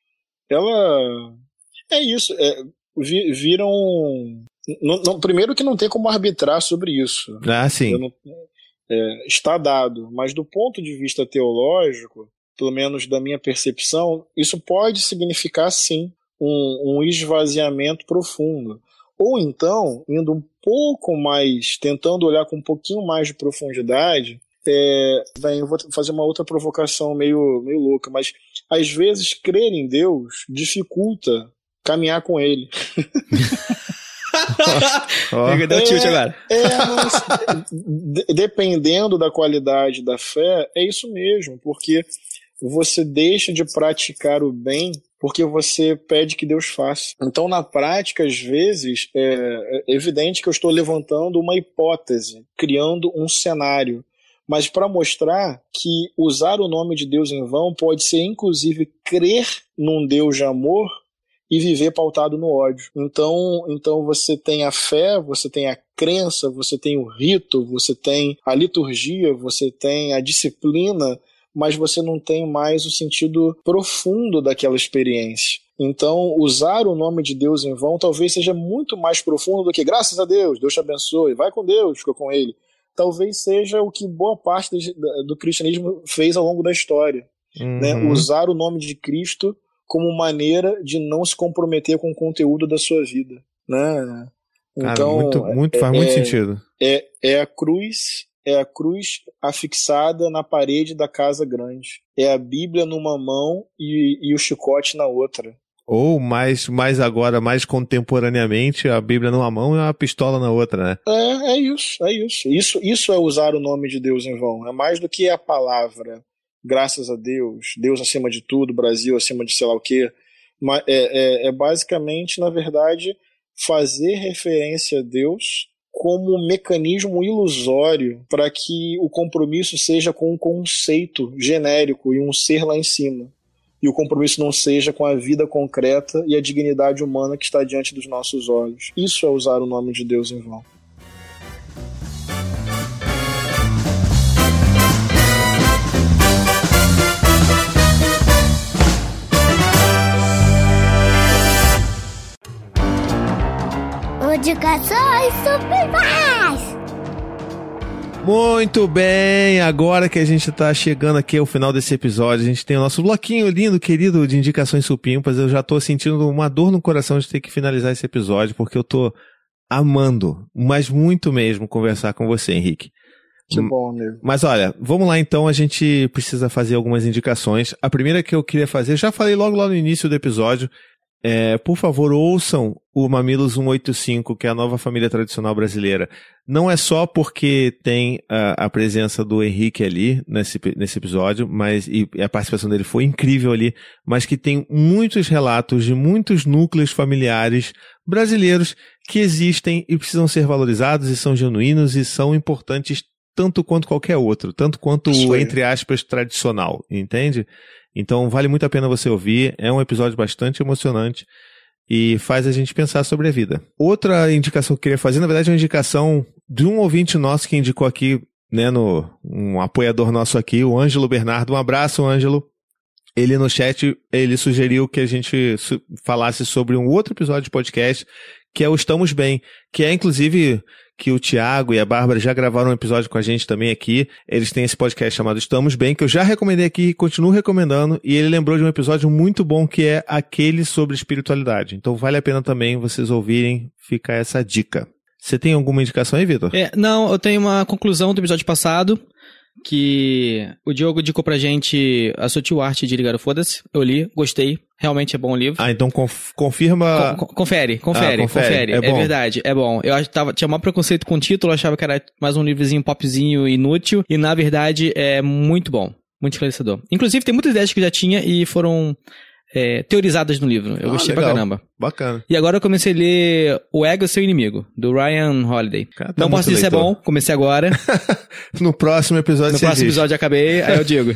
Ela é isso, é, vi, viram... Não, não, primeiro que não tem como arbitrar sobre isso. Ah, sim. Não, é, está dado, mas do ponto de vista teológico, pelo menos da minha percepção, isso pode significar sim um, um esvaziamento profundo. Ou então, indo um pouco mais, tentando olhar com um pouquinho mais de profundidade, é, bem, eu vou fazer uma outra provocação meio, meio louca, mas às vezes crer em Deus dificulta caminhar com ele. oh. Deu tilt agora. É, mas, de, dependendo da qualidade da fé, é isso mesmo, porque você deixa de praticar o bem porque você pede que Deus faça. Então, na prática, às vezes, é, é evidente que eu estou levantando uma hipótese, criando um cenário, mas para mostrar que usar o nome de Deus em vão pode ser, inclusive, crer num Deus de amor e viver pautado no ódio. Então, então você tem a fé, você tem a crença, você tem o rito, você tem a liturgia, você tem a disciplina, mas você não tem mais o sentido profundo daquela experiência. Então, usar o nome de Deus em vão talvez seja muito mais profundo do que graças a Deus, Deus te abençoe, vai com Deus, fica com Ele. Talvez seja o que boa parte do cristianismo fez ao longo da história. Uhum. Né? Usar o nome de Cristo como maneira de não se comprometer com o conteúdo da sua vida, né? Então, cara, muito, muito, faz é, muito sentido. É, é a cruz, é a cruz afixada na parede da casa grande. É a Bíblia numa mão e, e o chicote na outra. Ou mais, mais agora, mais contemporaneamente, a Bíblia numa mão e a pistola na outra, né? É, é isso, é isso. Isso, isso é usar o nome de Deus em vão. É mais do que a palavra. Graças a Deus, Deus acima de tudo, Brasil acima de sei lá o quê. Mas é, é, é basicamente, na verdade, fazer referência a Deus como um mecanismo ilusório para que o compromisso seja com um conceito genérico e um ser lá em cima. E o compromisso não seja com a vida concreta e a dignidade humana que está diante dos nossos olhos. Isso é usar o nome de Deus em vão. Indicações Supimais! Muito bem, agora que a gente tá chegando aqui ao final desse episódio, a gente tem o nosso bloquinho lindo, querido, de indicações supimpas. Eu já tô sentindo uma dor no coração de ter que finalizar esse episódio, porque eu tô amando, mas muito mesmo, conversar com você, Henrique. Que bom, amigo. Mas olha, vamos lá então, a gente precisa fazer algumas indicações. A primeira que eu queria fazer, já falei logo lá no início do episódio, é, por favor, ouçam o Mamilos cento e oitenta e cinco, que é a nova família tradicional brasileira. Não é só porque tem a, a presença do Henrique ali nesse, nesse episódio, mas e a participação dele foi incrível ali, mas que tem muitos relatos de muitos núcleos familiares brasileiros que existem e precisam ser valorizados e são genuínos e são importantes tanto quanto qualquer outro, tanto quanto o, entre aspas, tradicional, entende? Então vale muito a pena você ouvir, é um episódio bastante emocionante e faz a gente pensar sobre a vida. Outra indicação que eu queria fazer, na verdade é uma indicação de um ouvinte nosso que indicou aqui, né, no, um apoiador nosso aqui, o Ângelo Bernardo. Um abraço, Ângelo. Ele no chat, ele sugeriu que a gente su- falasse sobre um outro episódio de podcast, que é o Estamos Bem, que é inclusive que o Thiago e a Bárbara já gravaram um episódio com a gente também aqui. Eles têm esse podcast chamado Estamos Bem, que eu já recomendei aqui e continuo recomendando, e ele lembrou de um episódio muito bom que é aquele sobre espiritualidade. Então vale a pena também vocês ouvirem, fica essa dica. Você tem alguma indicação aí, Vitor? É, não, eu tenho uma conclusão do episódio passado, que o Diogo indicou pra gente A Sutil Arte de Ligar o Foda-se. Eu li, gostei, realmente é bom o livro. Ah, então conf- confirma... Con- confere, confere, ah, confere, confere. É, É, bom. verdade, é bom. Eu ach- tava, tinha maior preconceito com o título, eu achava que era mais um livrozinho popzinho inútil, e na verdade é muito bom, muito esclarecedor. Inclusive tem muitas ideias que eu já tinha e foram é, teorizadas no livro. Eu Ah, gostei legal. pra caramba. Bacana. E agora eu comecei a ler O Ego é Seu Inimigo, do Ryan Holiday. Cara, tá Não posso muito dizer se é leitor. bom, comecei agora. No próximo episódio No você próximo diz. episódio eu acabei, aí eu digo.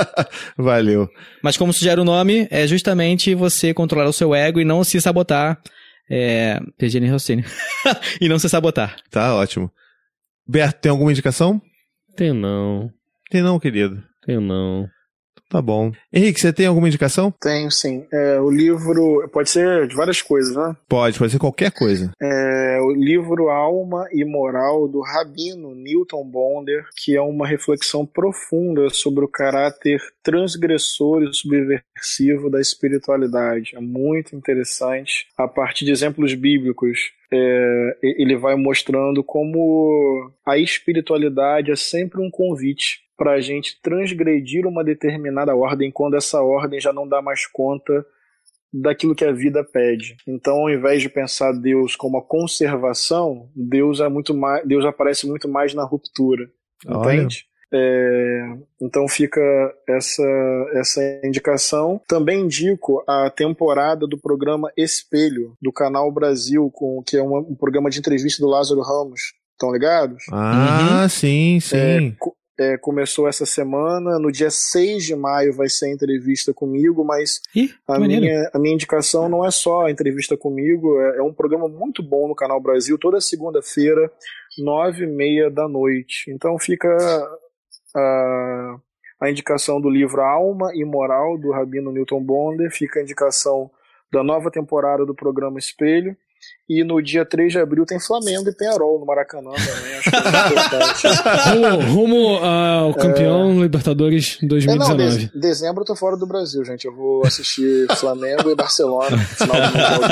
Valeu. Mas como sugere o nome, é justamente você controlar o seu ego e não se sabotar. É... Perdi nem raciocínio. E não se sabotar. Tá ótimo. Berto, tem alguma indicação? Tem não, Tem não, querido. tem não. Tá bom. Henrique, você tem alguma indicação? Tenho sim. É, o livro pode ser de várias coisas, né? Pode, pode ser qualquer coisa. É, o livro Alma e Moral do Rabino Newton Bonder, que é uma reflexão profunda sobre o caráter transgressor e subversivo da espiritualidade. É muito interessante. A partir de exemplos bíblicos, é, ele vai mostrando como a espiritualidade é sempre um convite para a gente transgredir uma determinada ordem quando essa ordem já não dá mais conta daquilo que a vida pede. Então, ao invés de pensar Deus como a conservação, Deus é muito mais, Deus aparece muito mais na ruptura. Entende? É, então fica essa, essa indicação. Também indico a temporada do programa Espelho, do Canal Brasil, com, que é uma, um programa de entrevista do Lázaro Ramos. Estão ligados? Ah, uhum. sim, sim. É, É, começou essa semana, no dia seis de maio vai ser a entrevista comigo, mas Ih, a, minha, a minha indicação não é só a entrevista comigo, é, é um programa muito bom no Canal Brasil, toda segunda-feira, nove e meia da noite. Então fica a, a indicação do livro Alma e Moral, do Rabino Newton Bonder, fica a indicação da nova temporada do programa Espelho. E no dia três de abril tem Flamengo e Peñarol no Maracanã também, acho que é importante. Rumo, rumo ao campeão é... Libertadores dois mil e dezenove. É, não, de- dezembro eu tô fora do Brasil, gente. Eu vou assistir Flamengo e Barcelona no final do Mundial.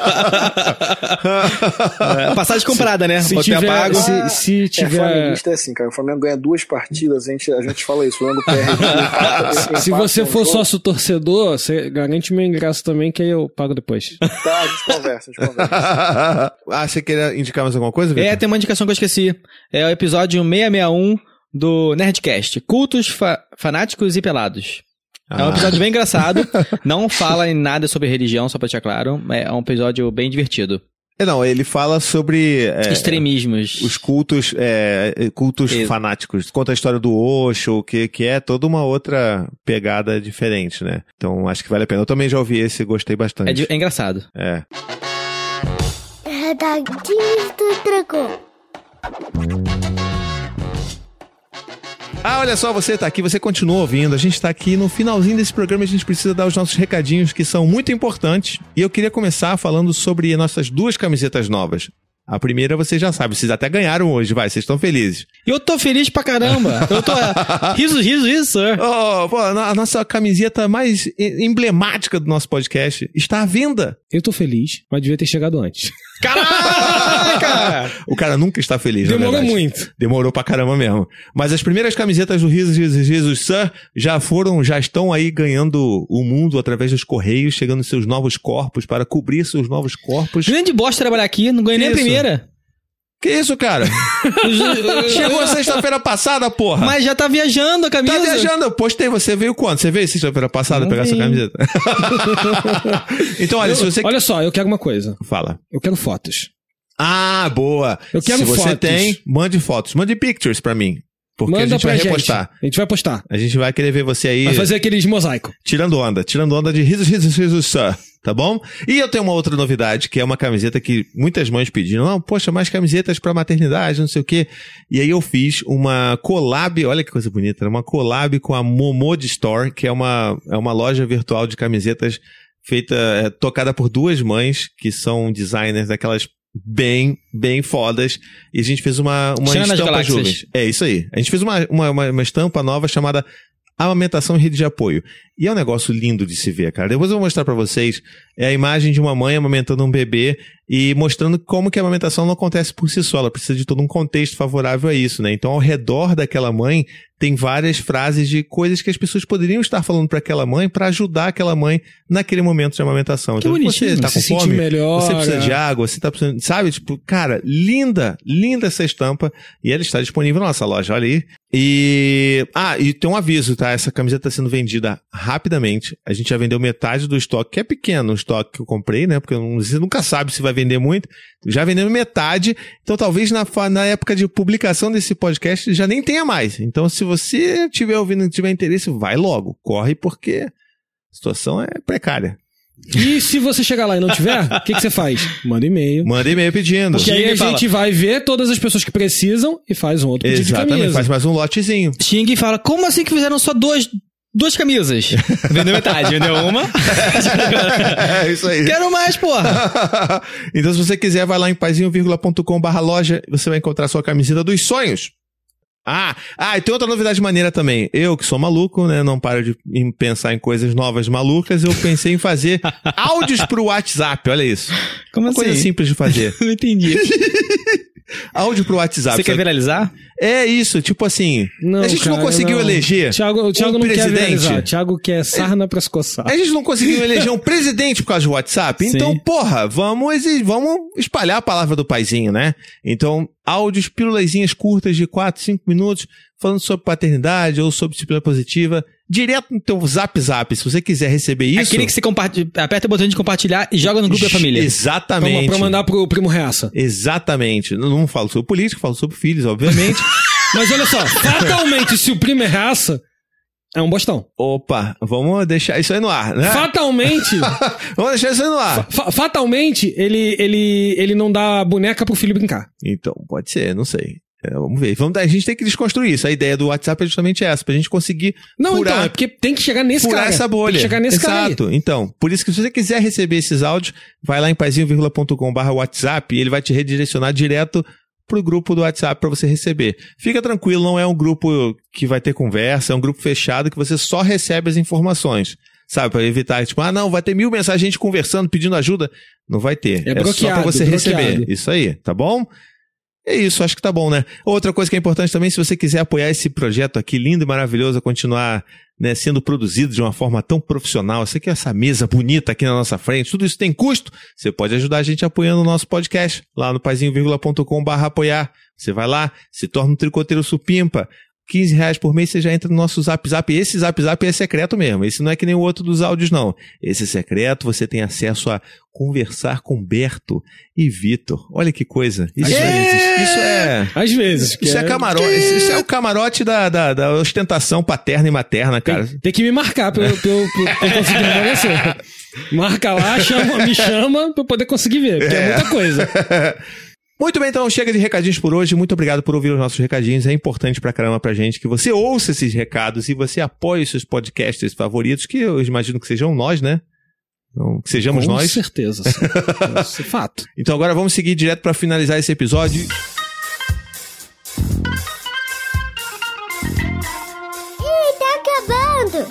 É, passagem comprada, né? Se Hotel tiver, pago. se, se É, tiver... flamenguista é assim, cara. O Flamengo ganha duas partidas, a gente, a gente fala isso. O Flamengo perde. empata, Se empata você um for jogo. sócio torcedor, você garante meu ingresso também, que aí eu pago depois. Tá, a gente conversa, a gente conversa. Ah, você queria indicar mais alguma coisa, Vitor? É, tem uma indicação que eu esqueci. É o episódio seiscentos e sessenta e um do Nerdcast. Cultos fa- fanáticos e pelados. É um Ah. episódio bem engraçado. Não fala em nada sobre religião, só pra deixar claro. É um episódio bem divertido. É, não, ele fala sobre... é, Extremismos. os cultos, é, cultos Isso. fanáticos. Conta a história do Osho, que, que é toda uma outra pegada diferente, né? Então acho que vale a pena. Eu também já ouvi esse e gostei bastante. É, de- é engraçado. É. Radadinhos do Dragão. Ah, olha só, você tá aqui, você continua ouvindo. A gente tá aqui no finalzinho desse programa, a gente precisa dar os nossos recadinhos que são muito importantes. E eu queria começar falando sobre nossas duas camisetas novas. A primeira vocês já sabem, vocês até ganharam hoje, vai, vocês estão felizes. Eu tô feliz pra caramba. Eu tô... Riso, riso, riso, sir. Oh, pô, a nossa camiseta mais emblemática do nosso podcast está à venda. Eu tô feliz, mas devia ter chegado antes. Caraca! O cara nunca está feliz, Demorou na verdade. muito. Demorou pra caramba mesmo. Mas as primeiras camisetas do Risos, Risos, Risos, Sir já foram, já estão aí ganhando o mundo através dos correios, chegando seus novos corpos para cobrir seus novos corpos. Grande bosta trabalhar aqui, não ganhei nem a Isso. primeira. Que isso, cara? Chegou sexta-feira passada, porra. Mas já tá viajando a camisa. Tá viajando, eu postei, você veio quando? Você veio sexta-feira passada Não pegar vi. essa camiseta? Então, olha, Eu- se você... Olha só, eu quero uma coisa. Fala. Eu quero fotos. Ah, boa. Eu quero se você fotos. tem, mande fotos. Mande pictures pra mim. Porque Manda a gente pra vai gente. repostar. A gente vai postar. A gente vai querer ver você aí Vai fazer aqueles mosaico. tirando onda. Tirando onda de risos, risos, risos, sir. Tá bom? E eu tenho uma outra novidade, que é uma camiseta que muitas mães pediram. Não, poxa, mais camisetas pra maternidade, não sei o quê. E aí eu fiz uma collab, olha que coisa bonita, uma collab com a Momod Store, que é uma, é uma loja virtual de camisetas feita, é, tocada por duas mães, que são designers daquelas bem, bem fodas. E a gente fez uma, uma Xana das estampa Galáxias. jovens. É isso aí. A gente fez uma, uma, uma, uma estampa nova chamada Amamentação em Rede de Apoio. E é um negócio lindo de se ver, cara. Depois eu vou mostrar pra vocês é a imagem de uma mãe amamentando um bebê e mostrando como que a amamentação não acontece por si só. Ela precisa de todo um contexto favorável a isso, né? Então, ao redor daquela mãe, tem várias frases de coisas que as pessoas poderiam estar falando pra aquela mãe pra ajudar aquela mãe naquele momento de amamentação. Que Então, bonitinho. você tá Se com sentir fome, melhor, você precisa é. de água, você tá precisando, sabe? Tipo, cara, linda, linda essa estampa. E ela está disponível na nossa loja, olha aí. E, ah, e tem um aviso, tá? Essa camiseta está sendo vendida rapidamente. A gente já vendeu metade do estoque, que é pequeno o estoque que eu comprei, né? Porque eu não- você nunca sabe se vai vender muito. Já vendemos metade. Então, talvez na, fa- na época de publicação desse podcast já nem tenha mais. Então, se você estiver ouvindo e tiver interesse, vai logo. Corre, porque a situação é precária. E se você chegar lá e não tiver, o que, que você faz? Manda e-mail. Manda e-mail pedindo. Porque aí Xinga a e fala. gente vai ver todas as pessoas que precisam e faz um outro pedido de Exatamente, camisa. faz mais um lotezinho. Xinga e fala, como assim que fizeram só duas, duas camisas? Vendeu metade, vendeu uma. É isso aí. Quero mais, porra. Então, se você quiser, vai lá em paizinho vírgula ponto com barra loja e você vai encontrar sua camiseta dos sonhos. Ah, ah, e tem outra novidade maneira também. Eu, que sou maluco, né, não paro de em pensar em coisas novas malucas, eu pensei em fazer áudios pro WhatsApp, olha isso. Como Uma assim? coisa simples de fazer. Não entendi. Áudio pro WhatsApp. Você quer sabe? viralizar? É isso, tipo assim, Não, a gente não cara, conseguiu não. eleger Thiago, o Thiago um não quer presidente. viralizar. Thiago quer sarna pra se coçar. A gente não conseguiu eleger um presidente por causa do WhatsApp. Então, Sim. porra, vamos, exi- vamos espalhar a palavra do paizinho, né? Então, áudios, pílulazinhas curtas de quatro, cinco minutos, falando sobre paternidade ou sobre disciplina positiva, direto no teu zap zap. Se você quiser receber isso... Aquele que você compartilha, aperta o botão de compartilhar e joga no grupo da família. Pra, Exatamente. pra mandar pro primo reaça. Exatamente. Não, não falo sobre política, falo sobre filhos, obviamente. Mas olha só, fatalmente, se o primo é raça, é um bostão. Opa, vamos deixar isso aí no ar, né? Fatalmente, Vamos deixar isso aí no ar. fa- fatalmente, ele, ele, ele não dá boneca pro filho brincar. Então, pode ser, não sei. É, vamos ver. Vamos, a gente tem que desconstruir isso. A ideia do WhatsApp é justamente essa, pra gente conseguir Não, furar, então, é porque tem que chegar nesse furar cara. essa bolha. Tem que chegar nesse cara aí. Exato. Então, por isso que se você quiser receber esses áudios, vai lá em paizinho vírgula ponto com barra WhatsApp e ele vai te redirecionar direto pro grupo do WhatsApp pra você receber. Fica tranquilo, não é um grupo que vai ter conversa, é um grupo fechado que você só recebe as informações. Sabe, pra evitar, tipo, ah, não, vai ter mil mensagens, gente conversando, pedindo ajuda. Não vai ter. É só pra bloqueado, você bloqueado. receber. Isso aí, tá bom? É isso, acho que tá bom, né? Outra coisa que é importante também, se você quiser apoiar esse projeto aqui, lindo e maravilhoso, a continuar, né, sendo produzido de uma forma tão profissional, você quer essa mesa bonita aqui na nossa frente, tudo isso tem custo, você pode ajudar a gente apoiando o nosso podcast, lá no paizinho vírgula ponto com barra apoiar. Você vai lá, se torna um tricoteiro supimpa, quinze reais por mês você já entra no nosso Zap Zap. Esse Zap Zap é secreto mesmo. Esse não é que nem o outro dos áudios, não. Esse é secreto, você tem acesso a conversar com Berto e Vitor. Olha que coisa. Isso, Às é, isso é... Às vezes. que Isso é, camarote. Isso, isso é o camarote da, da, da ostentação paterna e materna, cara. Tem, tem que me marcar pra eu, pra eu, pra eu conseguir aparecer. Marca lá, chama, me chama pra eu poder conseguir ver, porque é, É. muita coisa. Muito bem, então chega de recadinhos por hoje. Muito obrigado por ouvir os nossos recadinhos. É importante pra caramba pra gente que você ouça esses recados e você apoie os seus podcasts favoritos, que eu imagino que sejam nós, né? Então, que sejamos Com nós. Com certeza. Isso é fato. Então agora vamos seguir direto para finalizar esse episódio. Ih, tá acabando!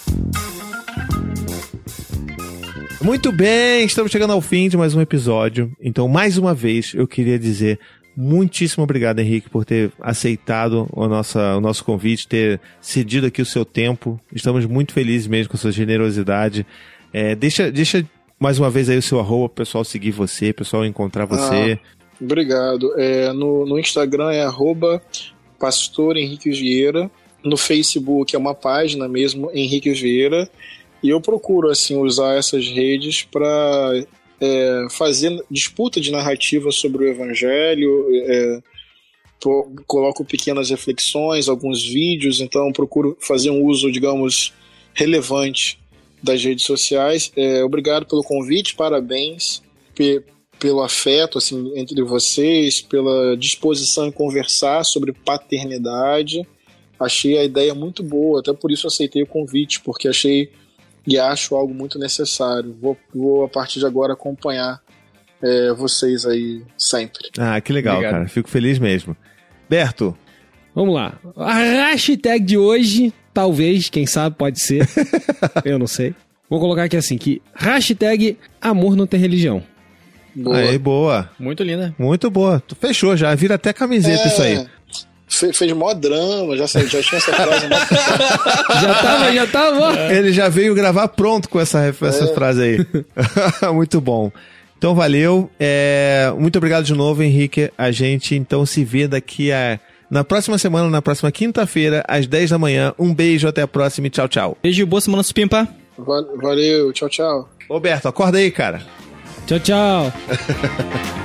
Muito bem, estamos chegando ao fim de mais um episódio. Então, mais uma vez, eu queria dizer muitíssimo obrigado, Henrique, por ter aceitado o nosso, o nosso convite, ter cedido aqui o seu tempo. Estamos muito felizes mesmo com a sua generosidade. É, deixa, deixa mais uma vez aí o seu arroba, pro pessoal seguir você, pro pessoal encontrar você. Ah, obrigado. É, no, no Instagram é arroba pastor Henrique Vieira. No Facebook é uma página mesmo, Henrique Vieira. E eu procuro assim, usar essas redes para é, fazer disputa de narrativa sobre o Evangelho, é, tô, coloco pequenas reflexões, alguns vídeos, então procuro fazer um uso, digamos, relevante das redes sociais. É, obrigado pelo convite, parabéns pe, pelo afeto assim, entre vocês, pela disposição em conversar sobre paternidade. Achei a ideia muito boa, até por isso aceitei o convite, porque achei e acho algo muito necessário. Vou, vou a partir de agora acompanhar é, vocês aí sempre. Ah, que legal, Obrigado. Cara. Fico feliz mesmo. Berto. Vamos lá. A hashtag de hoje, talvez, quem sabe, pode ser. Eu não sei. Vou colocar aqui assim, que hashtag amor não tem religião. Boa. Aí, boa. Muito linda. Muito boa. Fechou já, vira até camiseta é... isso aí. Fe, fez mó drama, já, já tinha essa frase. já tava, já tava. É. Ele já veio gravar pronto com essa, essa é. frase aí. Muito bom. Então valeu. É, muito obrigado de novo, Henrique. A gente então se vê daqui a... na próxima semana, na próxima quinta-feira, às dez da manhã. Um beijo, até a próxima e tchau, tchau. Beijo, boa semana, Supimpa. Valeu, tchau, tchau. Roberto, acorda aí, cara. Tchau, tchau.